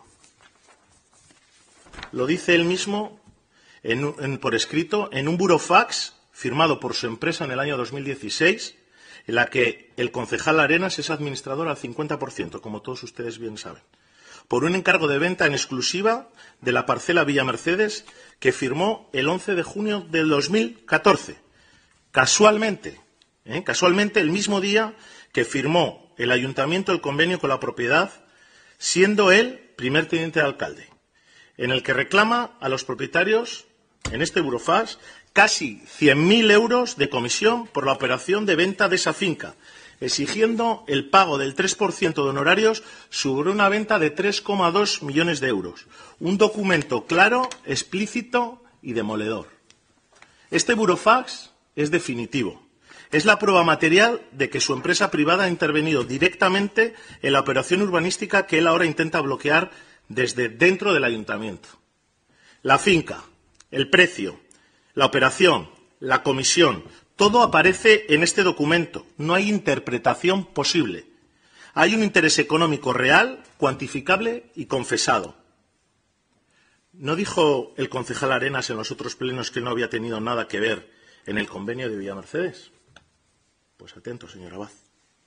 Lo dice él mismo por escrito en un burofax firmado por su empresa en el año 2016, en la que el concejal Arenas es administrador al 50%, como todos ustedes bien saben, por un encargo de venta en exclusiva de la parcela Villa Mercedes que firmó el 11 de junio del 2014. Casualmente el mismo día que firmó el ayuntamiento el convenio con la propiedad, siendo él primer teniente de alcalde, en el que reclama a los propietarios, en este burofax, casi 100.000 euros de comisión por la operación de venta de esa finca, exigiendo el pago del 3% de honorarios sobre una venta de 3,2 millones de euros. Un documento claro, explícito y demoledor. Este burofax es definitivo. Es la prueba material de que su empresa privada ha intervenido directamente en la operación urbanística que él ahora intenta bloquear desde dentro del ayuntamiento. La finca, el precio, la operación, la comisión, todo aparece en este documento. No hay interpretación posible. Hay un interés económico real, cuantificable y confesado. ¿No dijo el concejal Arenas en los otros plenos que no había tenido nada que ver en el convenio de Villamercedes? Pues atento, señor Abad.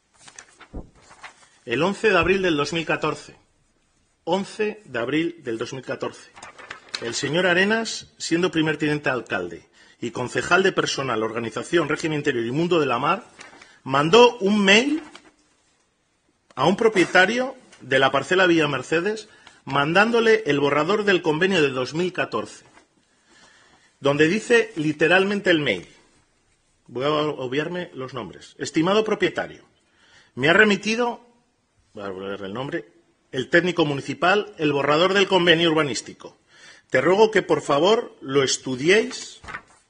El 11 de abril del 2014, 11 de abril del 2014, el señor Arenas, siendo primer teniente de alcalde y concejal de personal, organización, régimen interior y mundo de la mar, mandó un mail a un propietario de la parcela Villamercedes mandándole el borrador del convenio de 2014, donde dice literalmente el mail. Voy a obviarme los nombres. Estimado propietario, me ha remitido, voy a volver el nombre, el técnico municipal, el borrador del convenio urbanístico. Te ruego que por favor lo estudiéis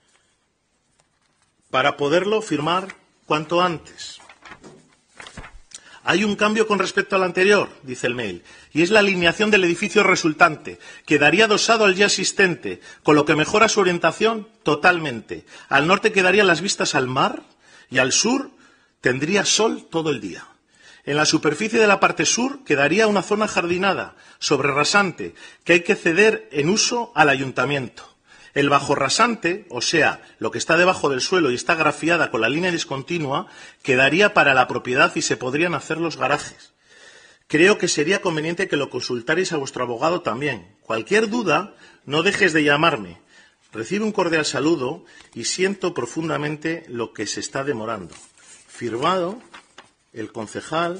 para poderlo firmar cuanto antes. Hay un cambio con respecto al anterior, dice el mail, y es la alineación del edificio resultante. Quedaría adosado al ya existente, con lo que mejora su orientación totalmente. Al norte quedarían las vistas al mar y al sur tendría sol todo el día. En la superficie de la parte sur quedaría una zona jardinada, sobre rasante, que hay que ceder en uso al ayuntamiento. El bajo rasante, o sea, lo que está debajo del suelo y está grafiada con la línea discontinua, quedaría para la propiedad y se podrían hacer los garajes. Creo que sería conveniente que lo consultarais a vuestro abogado también. Cualquier duda, no dejes de llamarme. Recibe un cordial saludo y siento profundamente lo que se está demorando. Firmado el concejal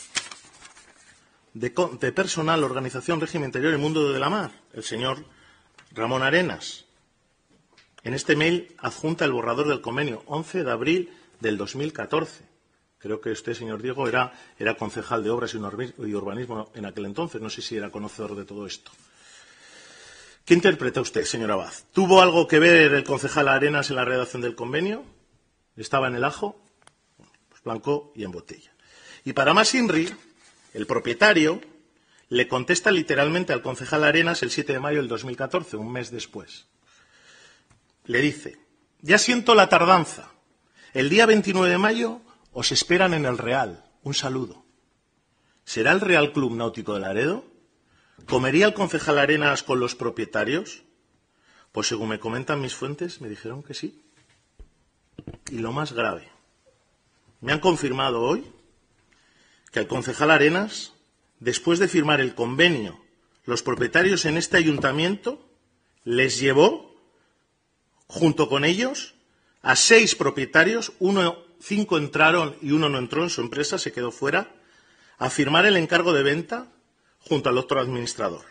de personal, organización, régimen interior y mundo de la mar, el señor Ramón Arenas. En este mail adjunta el borrador del convenio, 11 de abril del 2014. Creo que usted, señor Diego, era concejal de Obras y Urbanismo en aquel entonces. No sé si era conocedor de todo esto. ¿Qué interpreta usted, señor Abad? ¿Tuvo algo que ver el concejal Arenas en la redacción del convenio? ¿Estaba en el ajo? Pues blanco y en botella. Y para más INRI, el propietario le contesta literalmente al concejal Arenas el 7 de mayo del 2014, un mes después. Le dice, ya siento la tardanza. El día 29 de mayo os esperan en el Real. Un saludo. ¿Será el Real Club Náutico de Laredo? ¿Comería el concejal Arenas con los propietarios? Pues según me comentan mis fuentes, me dijeron que sí. Y lo más grave, me han confirmado hoy que el concejal Arenas, después de firmar el convenio, los propietarios en este ayuntamiento les llevó junto con ellos a 6 propietarios, 5 entraron y 1 no entró en su empresa, se quedó fuera, a firmar el encargo de venta junto al otro administrador.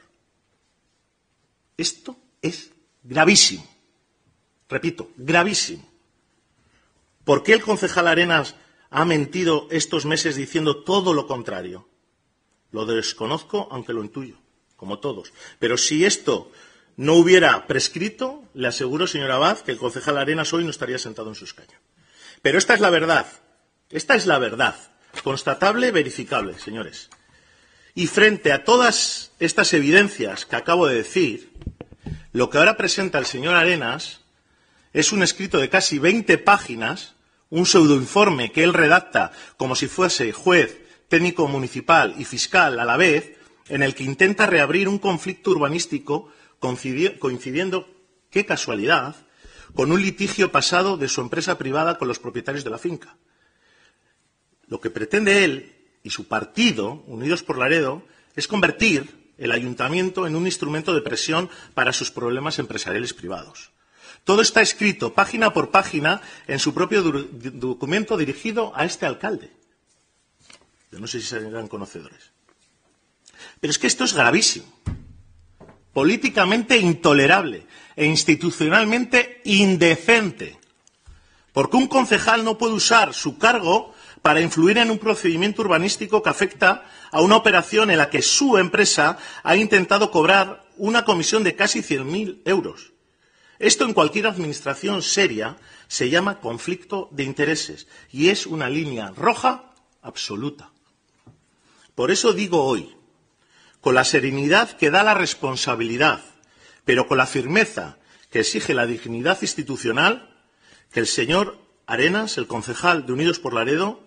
Esto es gravísimo. Repito, gravísimo. ¿Por qué el concejal Arenas ha mentido estos meses diciendo todo lo contrario? Lo desconozco, aunque lo intuyo, como todos. Pero si esto no hubiera prescrito, le aseguro, señor Abad, que el concejal Arenas hoy no estaría sentado en su escaño. Pero esta es la verdad. Esta es la verdad. Constatable, verificable, señores. Y frente a todas estas evidencias que acabo de decir, lo que ahora presenta el señor Arenas es un escrito de casi 20 páginas, un pseudoinforme que él redacta como si fuese juez, técnico municipal y fiscal a la vez, en el que intenta reabrir un conflicto urbanístico coincidiendo, qué casualidad, con un litigio pasado de su empresa privada con los propietarios de la finca. Lo que pretende él y su partido, Unidos por Laredo, es convertir el ayuntamiento en un instrumento de presión para sus problemas empresariales privados. Todo está escrito, página por página, en su propio documento dirigido a este alcalde. Yo no sé si serán conocedores. Pero es que esto es gravísimo, políticamente intolerable e institucionalmente indecente, porque un concejal no puede usar su cargo para influir en un procedimiento urbanístico que afecta a una operación en la que su empresa ha intentado cobrar una comisión de casi 100.000 euros. Esto en cualquier administración seria se llama conflicto de intereses y es una línea roja absoluta. Por eso digo hoy, con la serenidad que da la responsabilidad, pero con la firmeza que exige la dignidad institucional, que el señor Arenas, el concejal de Unidos por Laredo,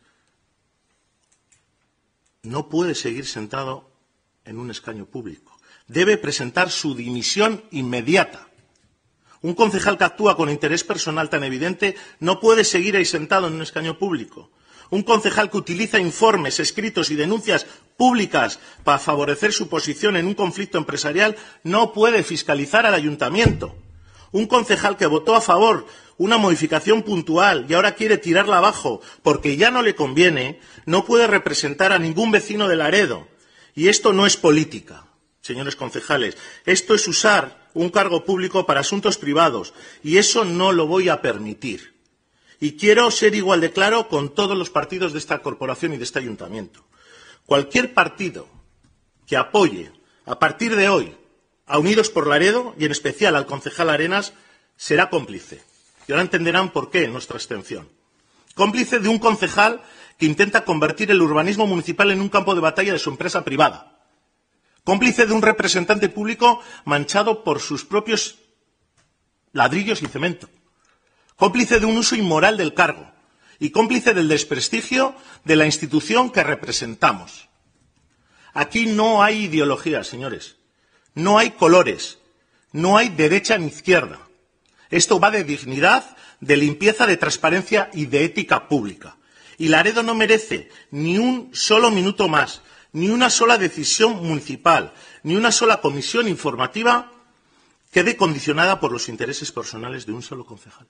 no puede seguir sentado en un escaño público. Debe presentar su dimisión inmediata. Un concejal que actúa con interés personal tan evidente no puede seguir ahí sentado en un escaño público. Un concejal que utiliza informes, escritos y denuncias públicas para favorecer su posición en un conflicto empresarial no puede fiscalizar al ayuntamiento. Un concejal que votó a favor una modificación puntual y ahora quiere tirarla abajo porque ya no le conviene, no puede representar a ningún vecino de Laredo. Y esto no es política, señores concejales. Esto es usar un cargo público para asuntos privados y eso no lo voy a permitir. Y quiero ser igual de claro con todos los partidos de esta corporación y de este ayuntamiento. Cualquier partido que apoye a partir de hoy a Unidos por Laredo y en especial al concejal Arenas será cómplice. Y ahora entenderán por qué nuestra abstención. Cómplice de un concejal que intenta convertir el urbanismo municipal en un campo de batalla de su empresa privada. Cómplice de un representante público manchado por sus propios ladrillos y cemento. Cómplice de un uso inmoral del cargo y cómplice del desprestigio de la institución que representamos. Aquí no hay ideología, señores. No hay colores. No hay derecha ni izquierda. Esto va de dignidad, de limpieza, de transparencia y de ética pública. Y Laredo no merece ni un solo minuto más, ni una sola decisión municipal, ni una sola comisión informativa quede condicionada por los intereses personales de un solo concejal.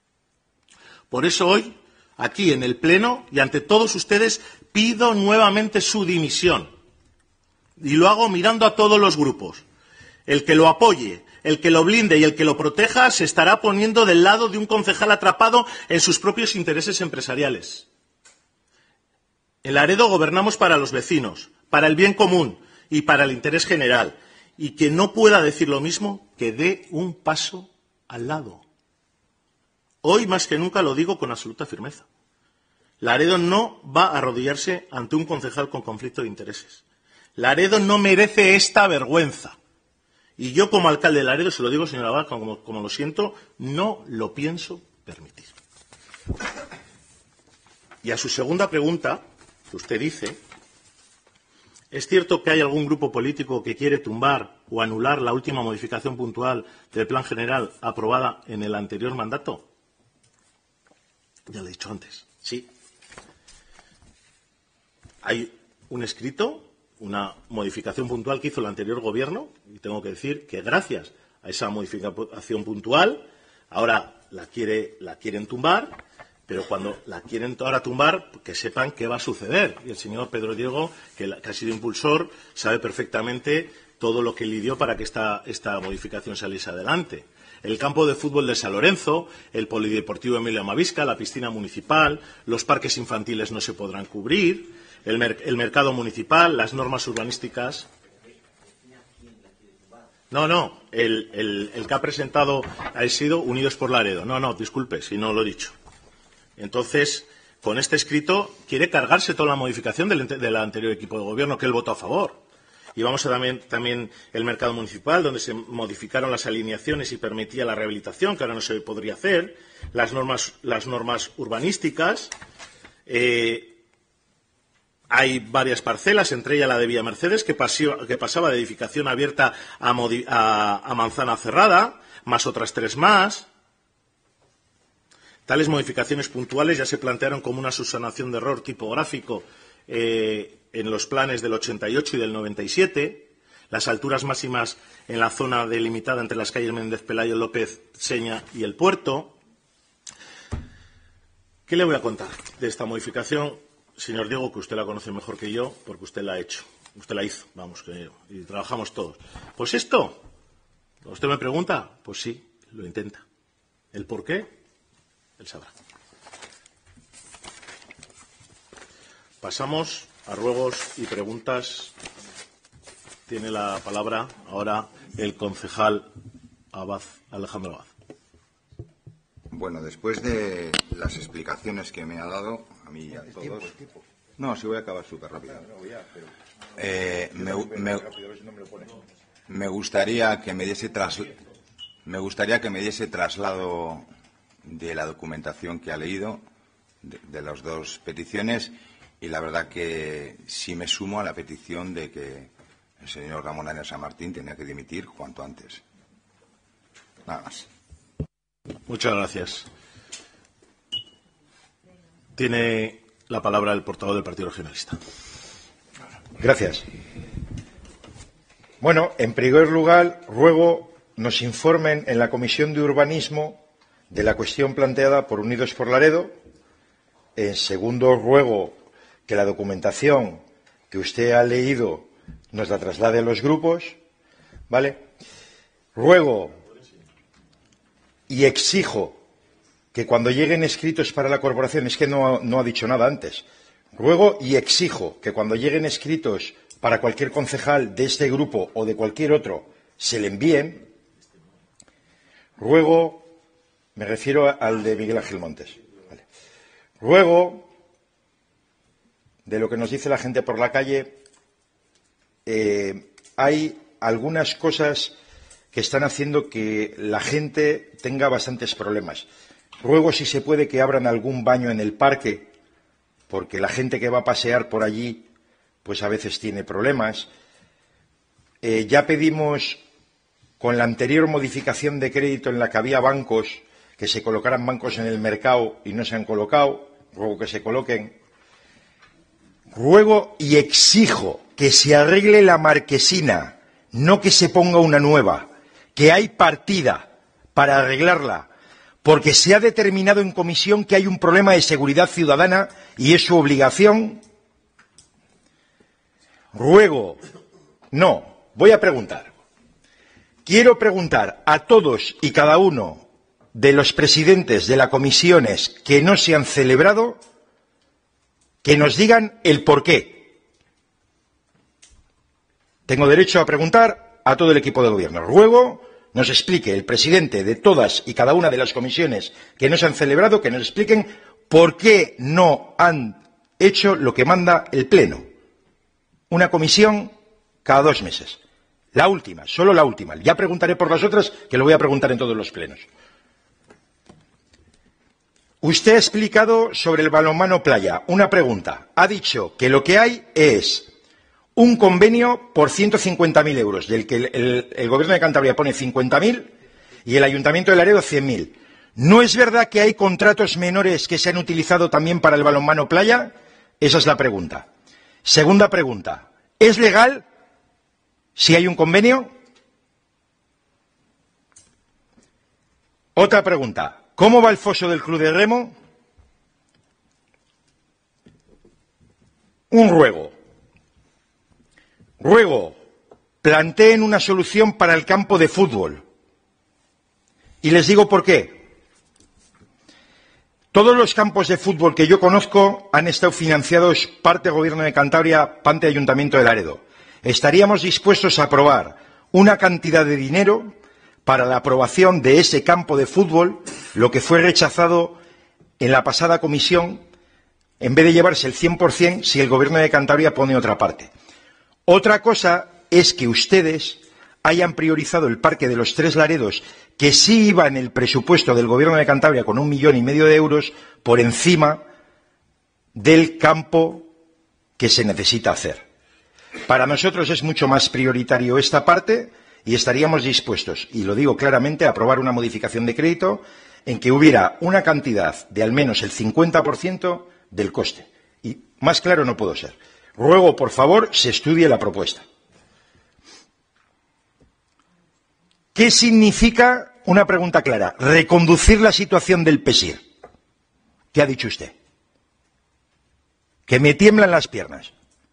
Por eso hoy, aquí en el Pleno y ante todos ustedes, pido nuevamente su dimisión. Y lo hago mirando a todos los grupos. El que lo apoye, el que lo blinde y el que lo proteja se estará poniendo del lado de un concejal atrapado en sus propios intereses empresariales. En Laredo gobernamos para los vecinos, para el bien común y para el interés general. Y quien no pueda decir lo mismo, que dé un paso al lado. Hoy más que nunca lo digo con absoluta firmeza. Laredo no va a arrodillarse ante un concejal con conflicto de intereses. Laredo no merece esta vergüenza. Y yo como alcalde de Laredo, se lo digo, señora Abad, como lo siento, no lo pienso permitir. Y a su segunda pregunta, que usted dice, ¿es cierto que hay algún grupo político que quiere tumbar o anular la última modificación puntual del Plan General aprobada en el anterior mandato? Ya lo he dicho antes, sí. Hay un escrito, una modificación puntual que hizo el anterior gobierno, y tengo que decir que gracias a esa modificación puntual, ahora la quieren tumbar, pero cuando la quieren ahora tumbar, que sepan qué va a suceder. Y el señor Pedro Diego, que ha sido impulsor, sabe perfectamente todo lo que lidió para que esta modificación saliese adelante. El campo de fútbol de San Lorenzo, el polideportivo Emilio Amavisca, la piscina municipal, los parques infantiles no se podrán cubrir, el mercado municipal, las normas urbanísticas. No, el que ha presentado ha sido Unidos por Laredo. No, disculpe si no lo he dicho. Entonces, con este escrito quiere cargarse toda la modificación del anterior equipo de gobierno que él votó a favor. Y vamos a también el mercado municipal, donde se modificaron las alineaciones y permitía la rehabilitación, que ahora no se podría hacer, las normas urbanísticas. Hay varias parcelas, entre ellas la de Villa Mercedes, que pasaba de edificación abierta a manzana cerrada, más otras 3 más. Tales modificaciones puntuales ya se plantearon como una subsanación de error tipográfico en los planes del 88 y del 97, las alturas máximas en la zona delimitada entre las calles Méndez Pelayo, López, Seña y el Puerto. ¿Qué le voy a contar de esta modificación? señor Diego, que usted la conoce mejor que yo, porque usted la ha hecho. Usted la hizo, vamos, y trabajamos todos. Pues esto, usted me pregunta, pues sí, lo intenta. ¿El por qué? Él sabrá. Pasamos a ruegos y preguntas. Tiene la palabra ahora el concejal Alejandro Abad. Bueno, después de las explicaciones que me ha dado, a mí y a todos... No, si voy a acabar súper rápido. Me gustaría que me diese traslado de la documentación que ha leído, de las dos peticiones, y la verdad que sí me sumo a la petición de que el señor Ramón Arias San Martín tenía que dimitir cuanto antes. Nada más. Muchas gracias. Tiene la palabra el portavoz del Partido Regionalista. Gracias. Bueno, en primer lugar, ruego nos informen en la Comisión de Urbanismo de la cuestión planteada por Unidos por Laredo. En segundo, ruego que la documentación que usted ha leído nos la traslade a los grupos, ¿vale? Ruego y exijo que cuando lleguen escritos para la corporación, es que no ha dicho nada antes, ruego y exijo que cuando lleguen escritos para cualquier concejal de este grupo o de cualquier otro se le envíen. Ruego, me refiero al de Miguel Ángel Montes, ¿vale? Ruego, de lo que nos dice la gente por la calle, hay algunas cosas que están haciendo que la gente tenga bastantes problemas. Ruego, si se puede, que abran algún baño en el parque, porque la gente que va a pasear por allí, pues a veces tiene problemas. Ya pedimos, con la anterior modificación de crédito en la que había bancos, que se colocaran bancos en el mercado y no se han colocado. Ruego que se coloquen. Ruego y exijo que se arregle la marquesina, no que se ponga una nueva, que hay partida para arreglarla, porque se ha determinado en comisión que hay un problema de seguridad ciudadana y es su obligación. Ruego, no, voy a preguntar. Quiero preguntar a todos y cada uno de los presidentes de las comisiones que no se han celebrado, que nos digan el porqué. Tengo derecho a preguntar a todo el equipo de gobierno. Ruego nos explique el presidente de todas y cada una de las comisiones que no se han celebrado, que nos expliquen por qué no han hecho lo que manda el Pleno. Una comisión cada 2 meses. La última, solo la última. Ya preguntaré por las otras, que lo voy a preguntar en todos los plenos. Usted ha explicado sobre el balonmano playa. Una pregunta. Ha dicho que lo que hay es un convenio por 150.000 euros, del que el Gobierno de Cantabria pone 50.000 y el Ayuntamiento de Laredo 100.000. ¿No es verdad que hay contratos menores que se han utilizado también para el balonmano playa? Esa es la pregunta. Segunda pregunta. ¿Es legal si hay un convenio? Otra pregunta. ¿Cómo va el foso del Club de Remo? Un ruego. Ruego, planteen una solución para el campo de fútbol. Y les digo por qué. Todos los campos de fútbol que yo conozco han estado financiados parte Gobierno de Cantabria, parte Ayuntamiento de Laredo. Estaríamos dispuestos a aprobar una cantidad de dinero para la aprobación de ese campo de fútbol, lo que fue rechazado en la pasada comisión, en vez de llevarse el 100%, si el Gobierno de Cantabria pone otra parte. Otra cosa es que ustedes hayan priorizado el Parque de los Tres Laredos, que sí iba en el presupuesto del Gobierno de Cantabria con 1,5 millones de euros, por encima del campo que se necesita hacer. Para nosotros es mucho más prioritario esta parte y estaríamos dispuestos, y lo digo claramente, a aprobar una modificación de crédito en que hubiera una cantidad de al menos el 50% del coste. Y más claro no puedo ser. Ruego, por favor, se estudie la propuesta. ¿Qué significa, una pregunta clara, reconducir la situación del PESIR? ¿Qué ha dicho usted? que me tiemblan las piernas.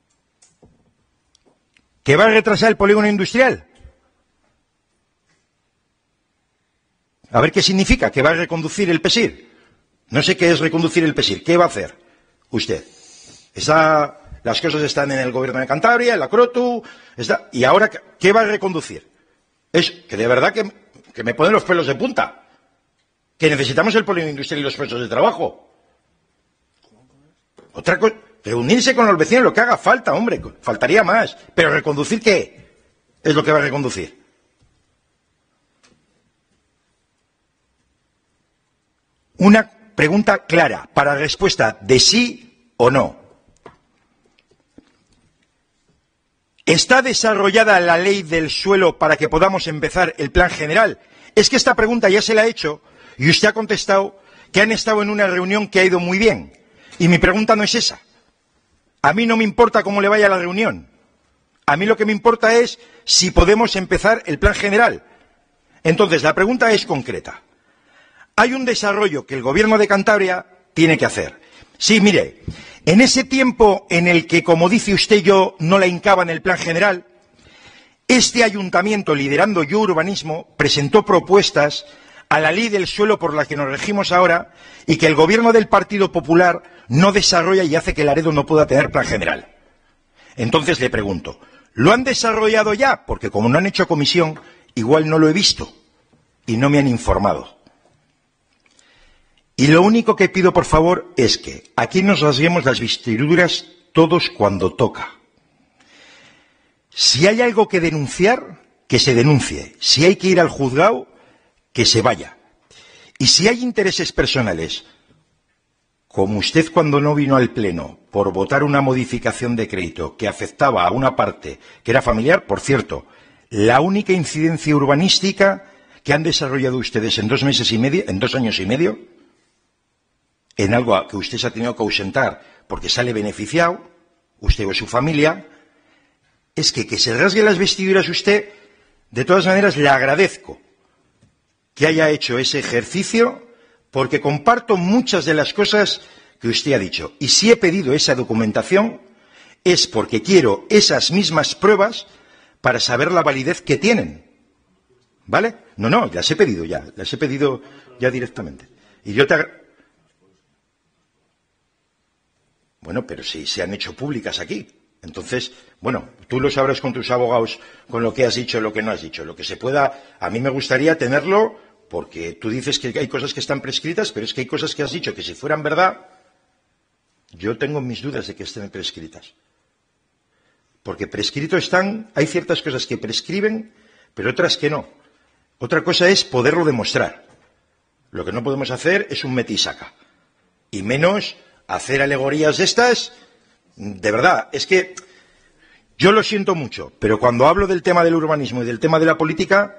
¿Que va a retrasar el polígono industrial? A ver qué significa, que va a reconducir el PESIR. No sé qué es reconducir el PESIR. ¿Qué va a hacer usted? Las cosas están en el Gobierno de Cantabria, en la CROTU, y ahora, ¿qué va a reconducir? Es que de verdad que me ponen los pelos de punta. Que necesitamos el polígono industrial y los puestos de trabajo. Otra cosa, reunirse con los vecinos, lo que haga falta, hombre, faltaría más. Pero reconducir, ¿qué es lo que va a reconducir? Una pregunta clara para respuesta de sí o no. ¿Está desarrollada la ley del suelo para que podamos empezar el plan general? Es que esta pregunta ya se la he hecho y usted ha contestado que han estado en una reunión que ha ido muy bien. Y mi pregunta no es esa. A mí no me importa cómo le vaya a la reunión. A mí lo que me importa es si podemos empezar el plan general. Entonces, la pregunta es concreta. Hay un desarrollo que el Gobierno de Cantabria tiene que hacer. Sí, mire, en ese tiempo en el que, como dice usted, yo no la hincaba en el plan general, este ayuntamiento, liderando Yo Urbanismo, presentó propuestas a la ley del suelo por la que nos regimos ahora y que el Gobierno del Partido Popular no desarrolla y hace que Laredo no pueda tener plan general. Entonces le pregunto, ¿lo han desarrollado ya? Porque como no han hecho comisión, igual no lo he visto y no me han informado. Y lo único que pido, por favor, es que aquí nos rasguemos las vestiduras todos cuando toca. Si hay algo que denunciar, que se denuncie. Si hay que ir al juzgado, que se vaya. Y si hay intereses personales, como usted cuando no vino al Pleno por votar una modificación de crédito que afectaba a una parte que era familiar, por cierto, la única incidencia urbanística que han desarrollado ustedes en 2 meses y medio, en 2 años y medio, en algo que usted se ha tenido que ausentar porque sale beneficiado, usted o su familia, es que se rasgue las vestiduras usted. De todas maneras, le agradezco que haya hecho ese ejercicio porque comparto muchas de las cosas que usted ha dicho. Y si he pedido esa documentación es porque quiero esas mismas pruebas para saber la validez que tienen. ¿Vale? No, las he pedido ya directamente. Y yo te Bueno, pero si se han hecho públicas aquí. Entonces, bueno, tú lo sabrás con tus abogados con lo que has dicho y lo que no has dicho. Lo que se pueda, a mí me gustaría tenerlo, porque tú dices que hay cosas que están prescritas, pero es que hay cosas que has dicho que si fueran verdad, yo tengo mis dudas de que estén prescritas. Porque prescrito están, hay ciertas cosas que prescriben, pero otras que no. Otra cosa es poderlo demostrar. Lo que no podemos hacer es un metisaca. Y menos hacer alegorías de estas, de verdad, es que yo lo siento mucho, pero cuando hablo del tema del urbanismo y del tema de la política,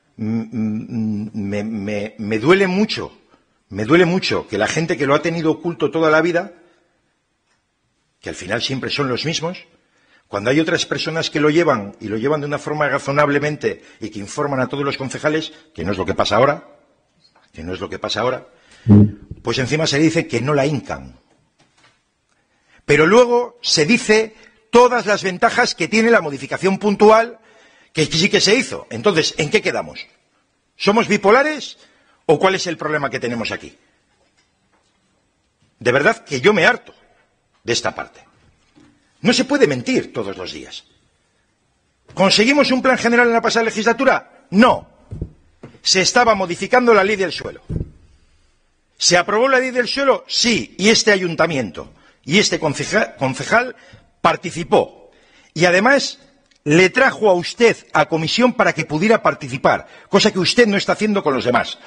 me duele mucho que la gente que lo ha tenido oculto toda la vida, que al final siempre son los mismos, cuando hay otras personas que lo llevan y lo llevan de una forma razonablemente y que informan a todos los concejales, que no es lo que pasa ahora, pues encima se dice que no la hincan. Pero luego se dice todas las ventajas que tiene la modificación puntual que sí que se hizo. Entonces, ¿en qué quedamos? ¿Somos bipolares o cuál es el problema que tenemos aquí? De verdad que yo me harto de esta parte. No se puede mentir todos los días. ¿Conseguimos un plan general en la pasada legislatura? No. Se estaba modificando la ley del suelo. ¿Se aprobó la ley del suelo? Sí. Y este ayuntamiento y este concejal participó. Y además le trajo a usted a comisión para que pudiera participar, cosa que usted no está haciendo con los demás.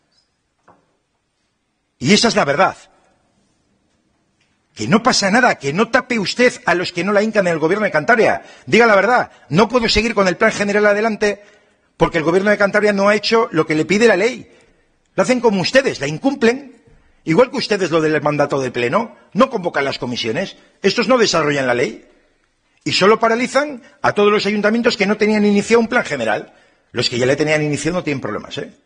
Y esa es la verdad. Que no pasa nada, que no tape usted a los que no la hincan en el Gobierno de Cantabria. Diga la verdad, no puedo seguir con el plan general adelante porque el Gobierno de Cantabria no ha hecho lo que le pide la ley. Lo hacen como ustedes, la incumplen. Igual que ustedes lo del mandato de pleno, no convocan las comisiones, estos no desarrollan la ley y solo paralizan a todos los ayuntamientos que no tenían iniciado un plan general. Los que ya le tenían iniciado no tienen problemas, ¿eh?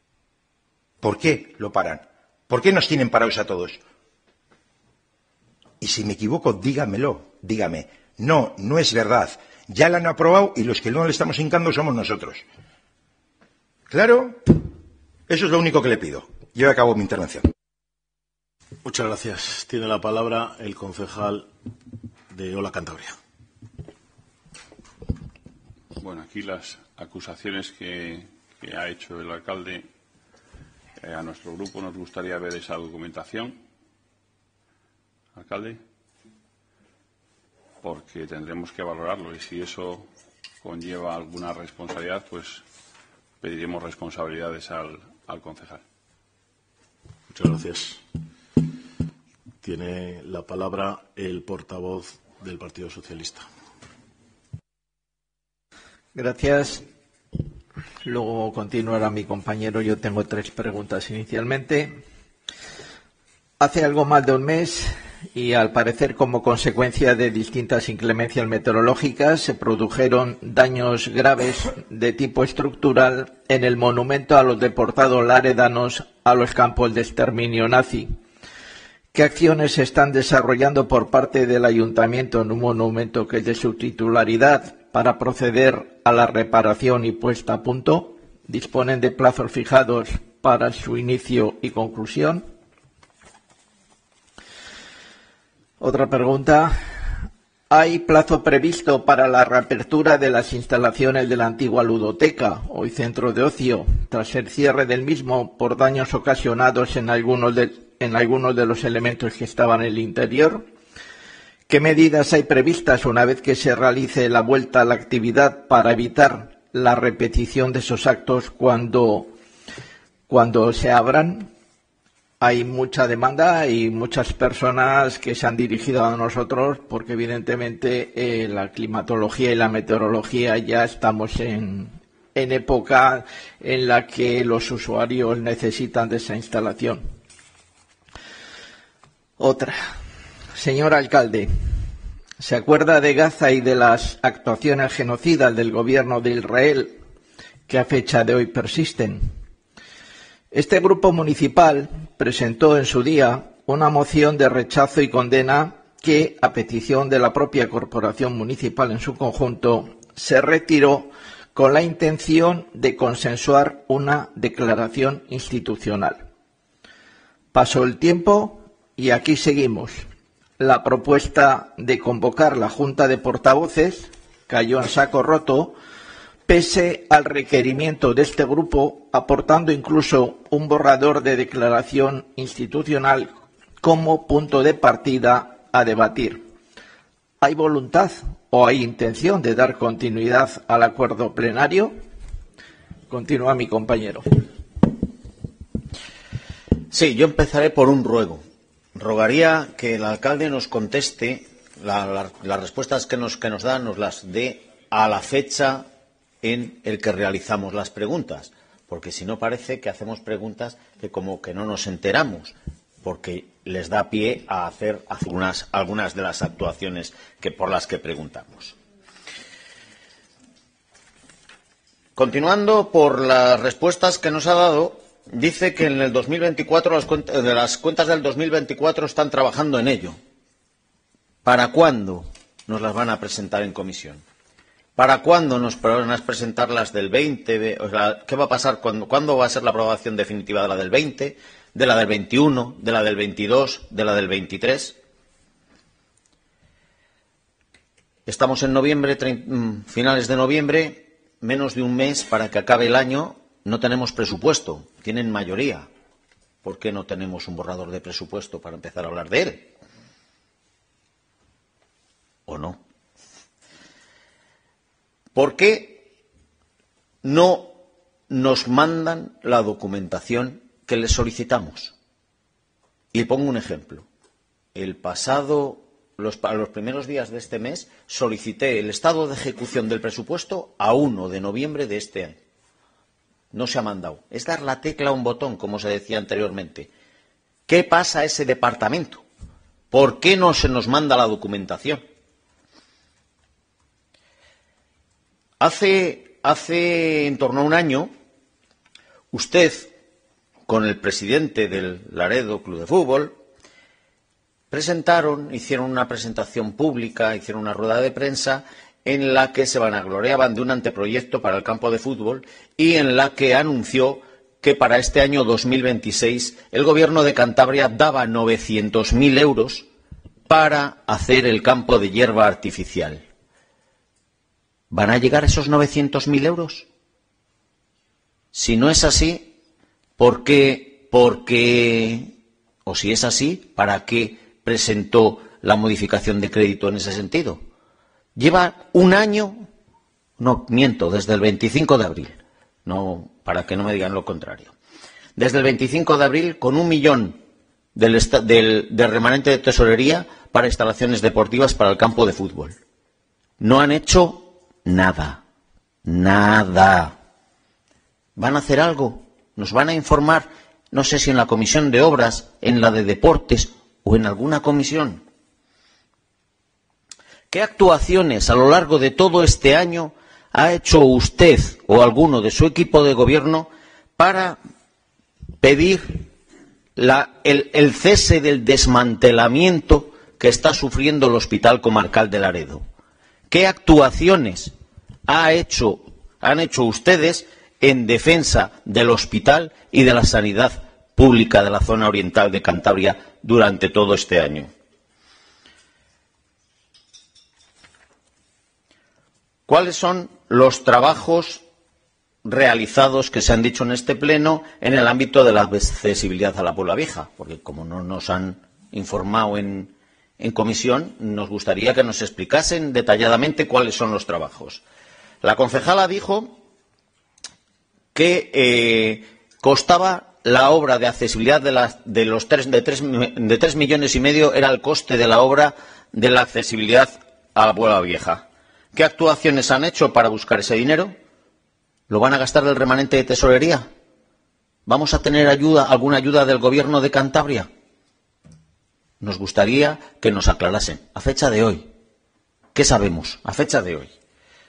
¿Por qué lo paran? ¿Por qué nos tienen parados a todos? Y si me equivoco, dígamelo, dígame. No, no es verdad. Ya la han aprobado y los que no le estamos hincando somos nosotros. ¿Claro? Eso es lo único que le pido. Yo acabo mi intervención. Muchas gracias. Tiene la palabra el concejal de Ola Cantabria. Bueno, aquí las acusaciones que ha hecho el alcalde, a nuestro grupo nos gustaría ver esa documentación. Alcalde, porque tendremos que valorarlo y si eso conlleva alguna responsabilidad, pues pediremos responsabilidades al concejal. Muchas gracias. Tiene la palabra el portavoz del Partido Socialista. Gracias. Luego continuará mi compañero. Yo tengo 3 preguntas inicialmente. Hace algo más de un mes, y al parecer como consecuencia de distintas inclemencias meteorológicas, se produjeron daños graves de tipo estructural en el monumento a los deportados laredanos a los campos de exterminio nazi. ¿Qué acciones se están desarrollando por parte del Ayuntamiento en un monumento que es de su titularidad para proceder a la reparación y puesta a punto? ¿Disponen de plazos fijados para su inicio y conclusión? Otra pregunta. ¿Hay plazo previsto para la reapertura de las instalaciones de la antigua ludoteca, hoy centro de ocio, tras el cierre del mismo por daños ocasionados en algunos de los elementos que estaban en el interior? ¿Qué medidas hay previstas una vez que se realice la vuelta a la actividad para evitar la repetición de esos actos cuando se abran? Hay mucha demanda y muchas personas que se han dirigido a nosotros porque evidentemente la climatología y la meteorología ya estamos en época en la que los usuarios necesitan de esa instalación. Otra. Señor alcalde, ¿se acuerda de Gaza y de las actuaciones genocidas del gobierno de Israel que a fecha de hoy persisten? Este grupo municipal presentó en su día una moción de rechazo y condena que, a petición de la propia corporación municipal en su conjunto, se retiró con la intención de consensuar una declaración institucional. Pasó el tiempo y aquí seguimos. La propuesta de convocar la Junta de Portavoces cayó en saco roto, pese al requerimiento de este grupo, aportando incluso un borrador de declaración institucional como punto de partida a debatir. ¿Hay voluntad o hay intención de dar continuidad al acuerdo plenario? Continúa mi compañero. Sí, yo empezaré por un ruego. Rogaría que el alcalde nos conteste, las respuestas que nos da, nos las dé a la fecha en el que realizamos las preguntas, porque si no parece que hacemos preguntas que como que no nos enteramos, porque les da pie a hacer algunas de las actuaciones por las que preguntamos. Continuando por las respuestas que nos ha dado, dice que en el 2024 las cuentas del 2024 están trabajando en ello. ¿Para cuándo nos las van a presentar en comisión? ¿Para cuándo nos van a presentar las del 20? O sea, ¿qué va a pasar? ¿Cuándo va a ser la aprobación definitiva de la del 20, de la del 21, de la del 22, de la del 23? Estamos en noviembre, finales de noviembre, menos de un mes para que acabe el año. No tenemos presupuesto, tienen mayoría. ¿Por qué no tenemos un borrador de presupuesto para empezar a hablar de él? ¿O no? ¿Por qué no nos mandan la documentación que les solicitamos? Y pongo un ejemplo. Para los primeros días de este mes, solicité el estado de ejecución del presupuesto a 1 de noviembre de este año. No se ha mandado. Es dar la tecla a un botón, como se decía anteriormente. ¿Qué pasa a ese departamento? ¿Por qué no se nos manda la documentación? Hace en torno a un año, usted, con el presidente del Laredo Club de Fútbol, hicieron una presentación pública, hicieron una rueda de prensa en la que se vanagloriaban de un anteproyecto para el campo de fútbol y en la que anunció que para este año 2026 el Gobierno de Cantabria daba 900.000 euros para hacer el campo de hierba artificial. ¿Van a llegar esos 900.000 euros? Si no es así, ¿por qué? O si es así, ¿para qué presentó la modificación de crédito en ese sentido? Lleva un año, no miento, desde el 25 de abril, no, para que no me digan lo contrario. Desde el 25 de abril, con 1 millón del remanente de tesorería para instalaciones deportivas para el campo de fútbol. No han hecho nada. Nada. ¿Van a hacer algo? ¿Nos van a informar? No sé si en la comisión de obras, en la de deportes o en alguna comisión. ¿Qué actuaciones a lo largo de todo este año ha hecho usted o alguno de su equipo de gobierno para pedir el cese del desmantelamiento que está sufriendo el Hospital Comarcal de Laredo? ¿Qué actuaciones han hecho ustedes en defensa del hospital y de la sanidad pública de la zona oriental de Cantabria durante todo este año? ¿Cuáles son los trabajos realizados que se han dicho en este pleno en el ámbito de la accesibilidad a la Puebla Vieja? Porque como no nos han informado en comisión, nos gustaría que nos explicasen detalladamente cuáles son los trabajos. La concejala dijo que costaba la obra de accesibilidad de 3 millones y medio, era el coste de la obra de la accesibilidad a la Puebla Vieja. ¿Qué actuaciones han hecho para buscar ese dinero? ¿Lo van a gastar del remanente de tesorería? ¿Vamos a tener alguna ayuda del Gobierno de Cantabria? Nos gustaría que nos aclarasen. A fecha de hoy, ¿qué sabemos? A fecha de hoy.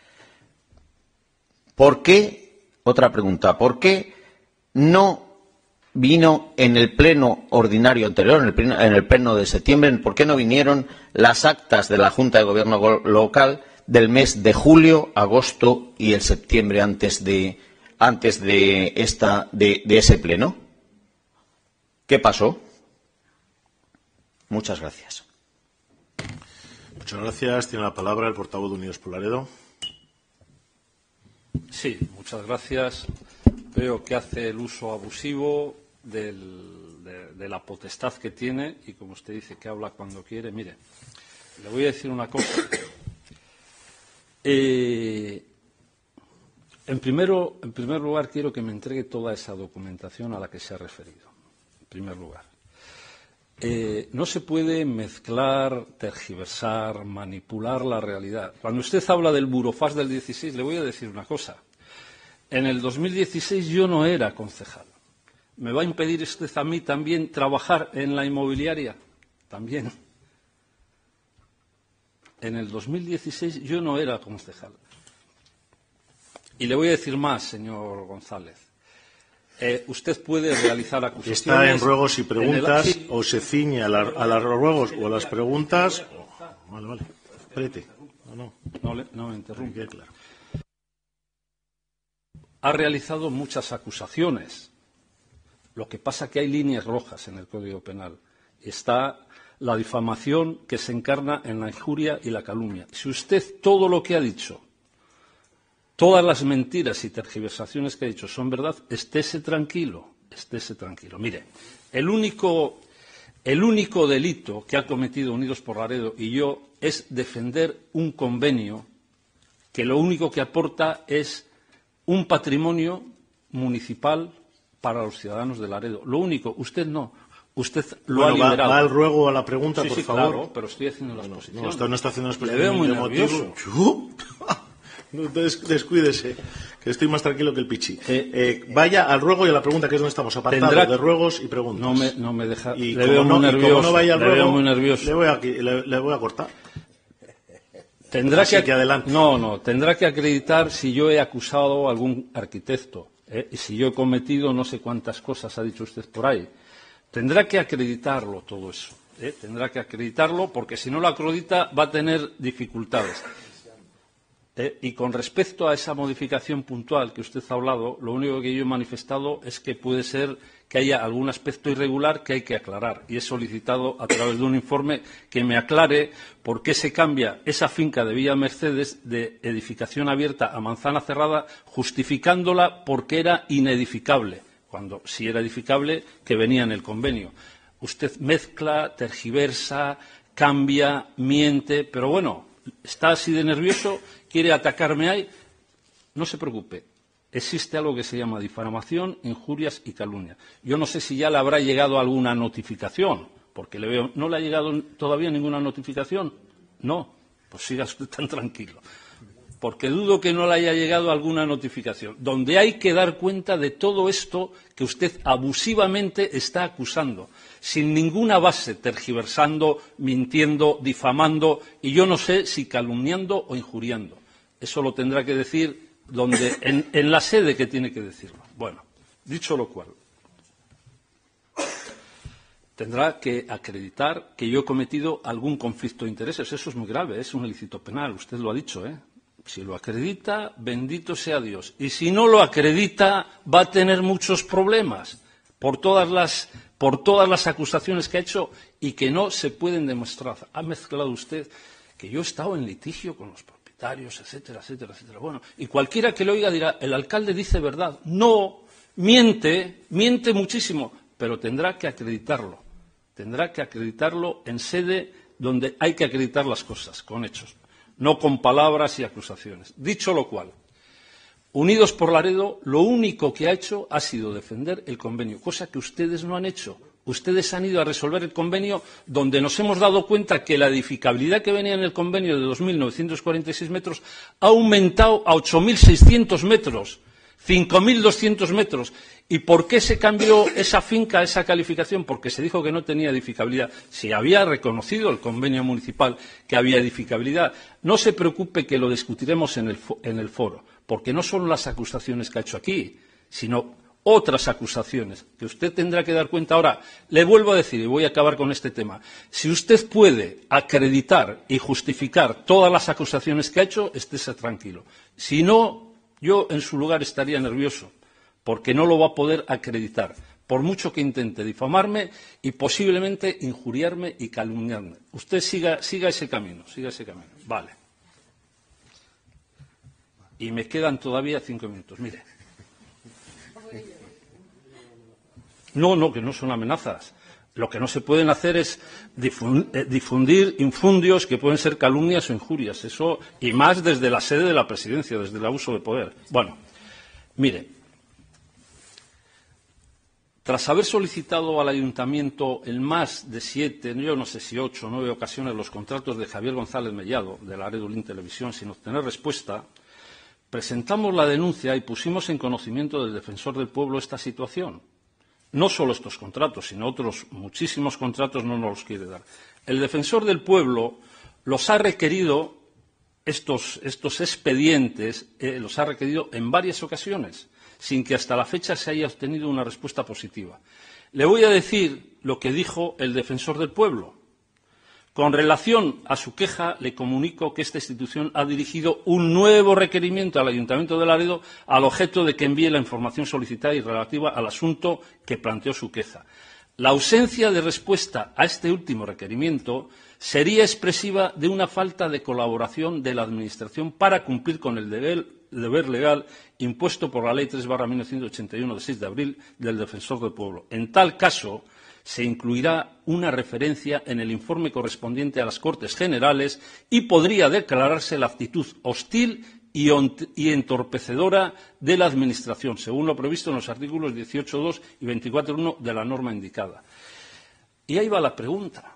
¿Por qué? Otra pregunta. ¿Por qué no vino en el pleno ordinario anterior, en el pleno de septiembre, por qué no vinieron las actas de la Junta de Gobierno local del mes de julio, agosto y el septiembre antes de ese pleno? ¿Qué pasó? Muchas gracias. Muchas gracias. Tiene la palabra el portavoz de Unidos por Laredo. Sí, muchas gracias. Veo que hace el uso abusivo de la potestad que tiene y, como usted dice, que habla cuando quiere. Mire, le voy a decir una cosa. En primer lugar, quiero que me entregue toda esa documentación a la que se ha referido. En primer lugar. No se puede mezclar, tergiversar, manipular la realidad. Cuando usted habla del burofax del 16, le voy a decir una cosa. En el 2016 yo no era concejal. ¿Me va a impedir usted a mí también trabajar en la inmobiliaria? También. En el 2016 yo no era concejal. Y le voy a decir más, señor González. Usted puede realizar acusaciones. Está en ruegos y preguntas, o se ciñe a los ruegos o a las preguntas. Vale. Espérate. No me interrumpe. Claro. Ha realizado muchas acusaciones. Lo que pasa es que hay líneas rojas en el Código Penal. Está la difamación que se encarna en la injuria y la calumnia. Si usted todo lo que ha dicho, todas las mentiras y tergiversaciones que ha dicho son verdad, estése tranquilo. Mire, el único delito que ha cometido Unidos por Laredo y yo es defender un convenio que lo único que aporta es un patrimonio municipal para los ciudadanos de Laredo. Lo único, usted no. Usted lo ha liberado. Va al ruego a la pregunta, sí, por sí, favor. Claro, pero estoy haciendo las posiciones. No está haciendo las posiciones. Le veo muy nervioso. No, descuídese, que estoy más tranquilo que el pichi. Vaya al ruego y a la pregunta, que es donde estamos, apartado de ruegos y preguntas. No me deja. Y le veo muy nervioso. Como no vaya al ruego, muy nervioso. Le voy a cortar. Tendrá Así que adelante. Tendrá que acreditar si yo he acusado a algún arquitecto. Y si yo he cometido no sé cuántas cosas ha dicho usted por ahí. Tendrá que acreditarlo todo eso. Tendrá que acreditarlo, porque si no lo acredita va a tener dificultades. Y con respecto a esa modificación puntual que usted ha hablado, lo único que yo he manifestado es que puede ser que haya algún aspecto irregular que hay que aclarar. Y he solicitado a través de un informe que me aclare por qué se cambia esa finca de Villa Mercedes de edificación abierta a manzana cerrada, justificándola porque era inedificable, cuando si era edificable que venía en el convenio. Usted mezcla, tergiversa, cambia, miente, pero bueno, está así de nervioso, quiere atacarme ahí. No se preocupe, existe algo que se llama difamación, injurias y calumnia. Yo no sé si ya le habrá llegado alguna notificación, porque le veo, ¿no le ha llegado todavía ninguna notificación? No, pues siga usted tan tranquilo, porque dudo que no le haya llegado alguna notificación, donde hay que dar cuenta de todo esto que usted abusivamente está acusando, sin ninguna base, tergiversando, mintiendo, difamando, y yo no sé si calumniando o injuriando. Eso lo tendrá que decir en la sede que tiene que decirlo. Bueno, dicho lo cual, tendrá que acreditar que yo he cometido algún conflicto de intereses. Eso es muy grave, es un ilícito penal, usted lo ha dicho, ¿eh? Si lo acredita, bendito sea Dios. Y si no lo acredita, va a tener muchos problemas por todas las acusaciones que ha hecho y que no se pueden demostrar. Ha mezclado usted que yo he estado en litigio con los propietarios, etcétera, etcétera, etcétera. Bueno, y cualquiera que lo oiga dirá, el alcalde dice verdad. No, miente muchísimo, pero tendrá que acreditarlo. Tendrá que acreditarlo en sede donde hay que acreditar las cosas, con hechos, no con palabras y acusaciones. Dicho lo cual, Unidos por Laredo lo único que ha hecho ha sido defender el convenio, cosa que ustedes no han hecho. Ustedes han ido a resolver el convenio donde nos hemos dado cuenta que la edificabilidad que venía en el convenio de 2.946 metros ha aumentado a 8.600 metros, 5.200 metros. ¿Y por qué se cambió esa finca, esa calificación? Porque se dijo que no tenía edificabilidad. Si había reconocido el convenio municipal que había edificabilidad. No se preocupe que lo discutiremos en el foro, porque no son las acusaciones que ha hecho aquí, sino otras acusaciones que usted tendrá que dar cuenta. Ahora, le vuelvo a decir, y voy a acabar con este tema, si usted puede acreditar y justificar todas las acusaciones que ha hecho, estése tranquilo. Si no, yo en su lugar estaría nervioso, porque no lo va a poder acreditar, por mucho que intente difamarme y posiblemente injuriarme y calumniarme. Usted siga ese camino, Vale. Y me quedan todavía 5 minutos. Mire. No, que no son amenazas. Lo que no se pueden hacer es difundir infundios que pueden ser calumnias o injurias. Eso, y más desde la sede de la presidencia, desde el abuso de poder. Bueno, mire. Tras haber solicitado al ayuntamiento en más de 7, yo no sé si 8 o 9 ocasiones los contratos de Javier González Mellado, de Laredo Lin Televisión, sin obtener respuesta, presentamos la denuncia y pusimos en conocimiento del Defensor del Pueblo esta situación. No solo estos contratos, sino otros muchísimos contratos no nos los quiere dar. El Defensor del Pueblo los ha requerido, estos expedientes, los ha requerido en varias ocasiones, sin que hasta la fecha se haya obtenido una respuesta positiva. Le voy a decir lo que dijo el Defensor del Pueblo. Con relación a su queja, le comunico que esta institución ha dirigido un nuevo requerimiento al Ayuntamiento de Laredo al objeto de que envíe la información solicitada y relativa al asunto que planteó su queja. La ausencia de respuesta a este último requerimiento sería expresiva de una falta de colaboración de la Administración para cumplir con el deber legal impuesto por la Ley 3/1981 de 6 de abril del Defensor del Pueblo. En tal caso, se incluirá una referencia en el informe correspondiente a las Cortes Generales y podría declararse la actitud hostil y entorpecedora de la Administración, según lo previsto en los artículos 18.2 y 24.1 de la norma indicada. Y ahí va la pregunta.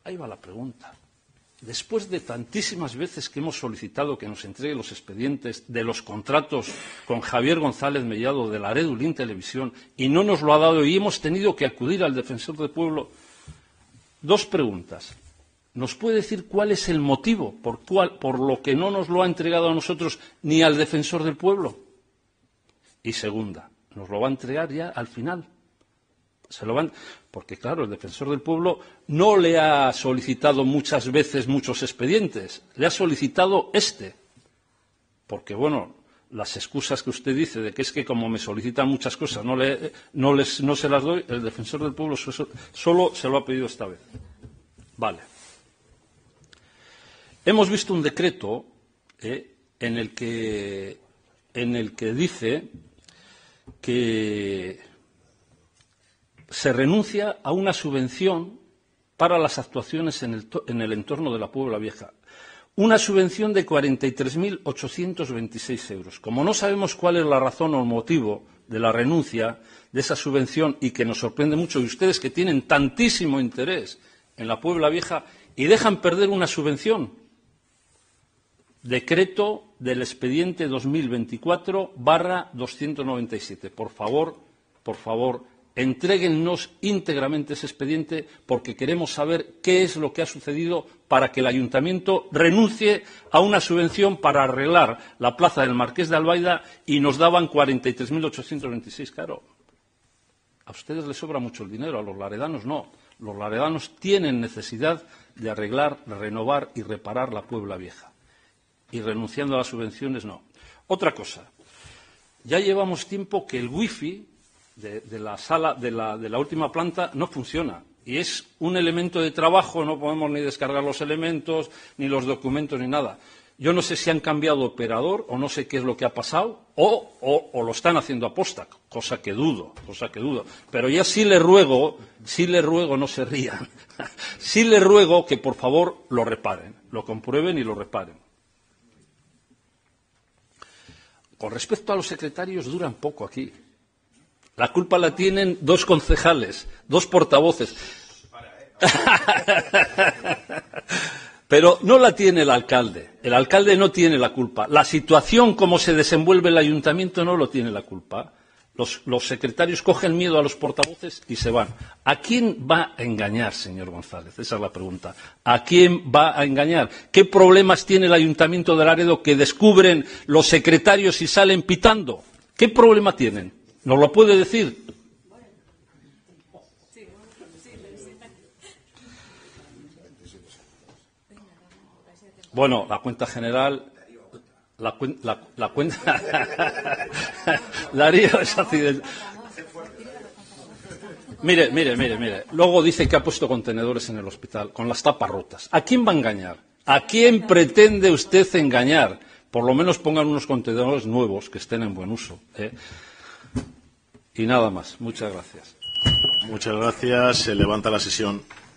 Después de tantísimas veces que hemos solicitado que nos entregue los expedientes de los contratos con Javier González Mellado de Laredo Lin Televisión y no nos lo ha dado y hemos tenido que acudir al Defensor del Pueblo, 2 preguntas. ¿Nos puede decir cuál es el motivo por lo que no nos lo ha entregado a nosotros ni al Defensor del Pueblo? Y segunda, ¿nos lo va a entregar ya al final? Se lo van, porque claro, el defensor del pueblo no le ha solicitado muchas veces muchos expedientes, le ha solicitado este. Porque, bueno, las excusas que usted dice de que es que como me solicitan muchas cosas no se las doy, el defensor del pueblo solo se lo ha pedido esta vez. Vale. Hemos visto un decreto en el que dice que se renuncia a una subvención para las actuaciones en el entorno de la Puebla Vieja. Una subvención de 43.826 euros. Como no sabemos cuál es la razón o el motivo de la renuncia de esa subvención y que nos sorprende mucho, y ustedes que tienen tantísimo interés en la Puebla Vieja y dejan perder una subvención. Decreto del expediente 2024/297. Por favor, entréguennos íntegramente ese expediente porque queremos saber qué es lo que ha sucedido para que el ayuntamiento renuncie a una subvención para arreglar la plaza del Marqués de Albaida y nos daban 43.826. Claro, a ustedes les sobra mucho el dinero, a los laredanos no. Los laredanos tienen necesidad de arreglar, renovar y reparar la Puebla Vieja. Y renunciando a las subvenciones, no. Otra cosa, ya llevamos tiempo que el wifi de la sala, de la última planta, no funciona. Y es un elemento de trabajo, no podemos ni descargar los elementos, ni los documentos, ni nada. Yo no sé si han cambiado de operador, o no sé qué es lo que ha pasado, o lo están haciendo aposta, cosa que dudo. Pero ya sí le ruego, no se rían, sí le ruego que por favor lo reparen, lo comprueben y lo reparen. Con respecto a los secretarios, duran poco aquí. La culpa la tienen 2 concejales, 2 portavoces. Pero no la tiene el alcalde. El alcalde no tiene la culpa. La situación como se desenvuelve el ayuntamiento no lo tiene la culpa. Los secretarios cogen miedo a los portavoces y se van. ¿A quién va a engañar, señor González? Esa es la pregunta. ¿A quién va a engañar? ¿Qué problemas tiene el Ayuntamiento de Laredo que descubren los secretarios y salen pitando? ¿Qué problema tienen? ¿Nos lo puede decir? Bueno, la cuenta general... La cuenta... Darío es accidental. Mire. Luego dice que ha puesto contenedores en el hospital, con las tapas rotas. ¿A quién va a engañar? ¿A quién pretende usted engañar? Por lo menos pongan unos contenedores nuevos que estén en buen uso. Y nada más. Muchas gracias. Muchas gracias. Se levanta la sesión.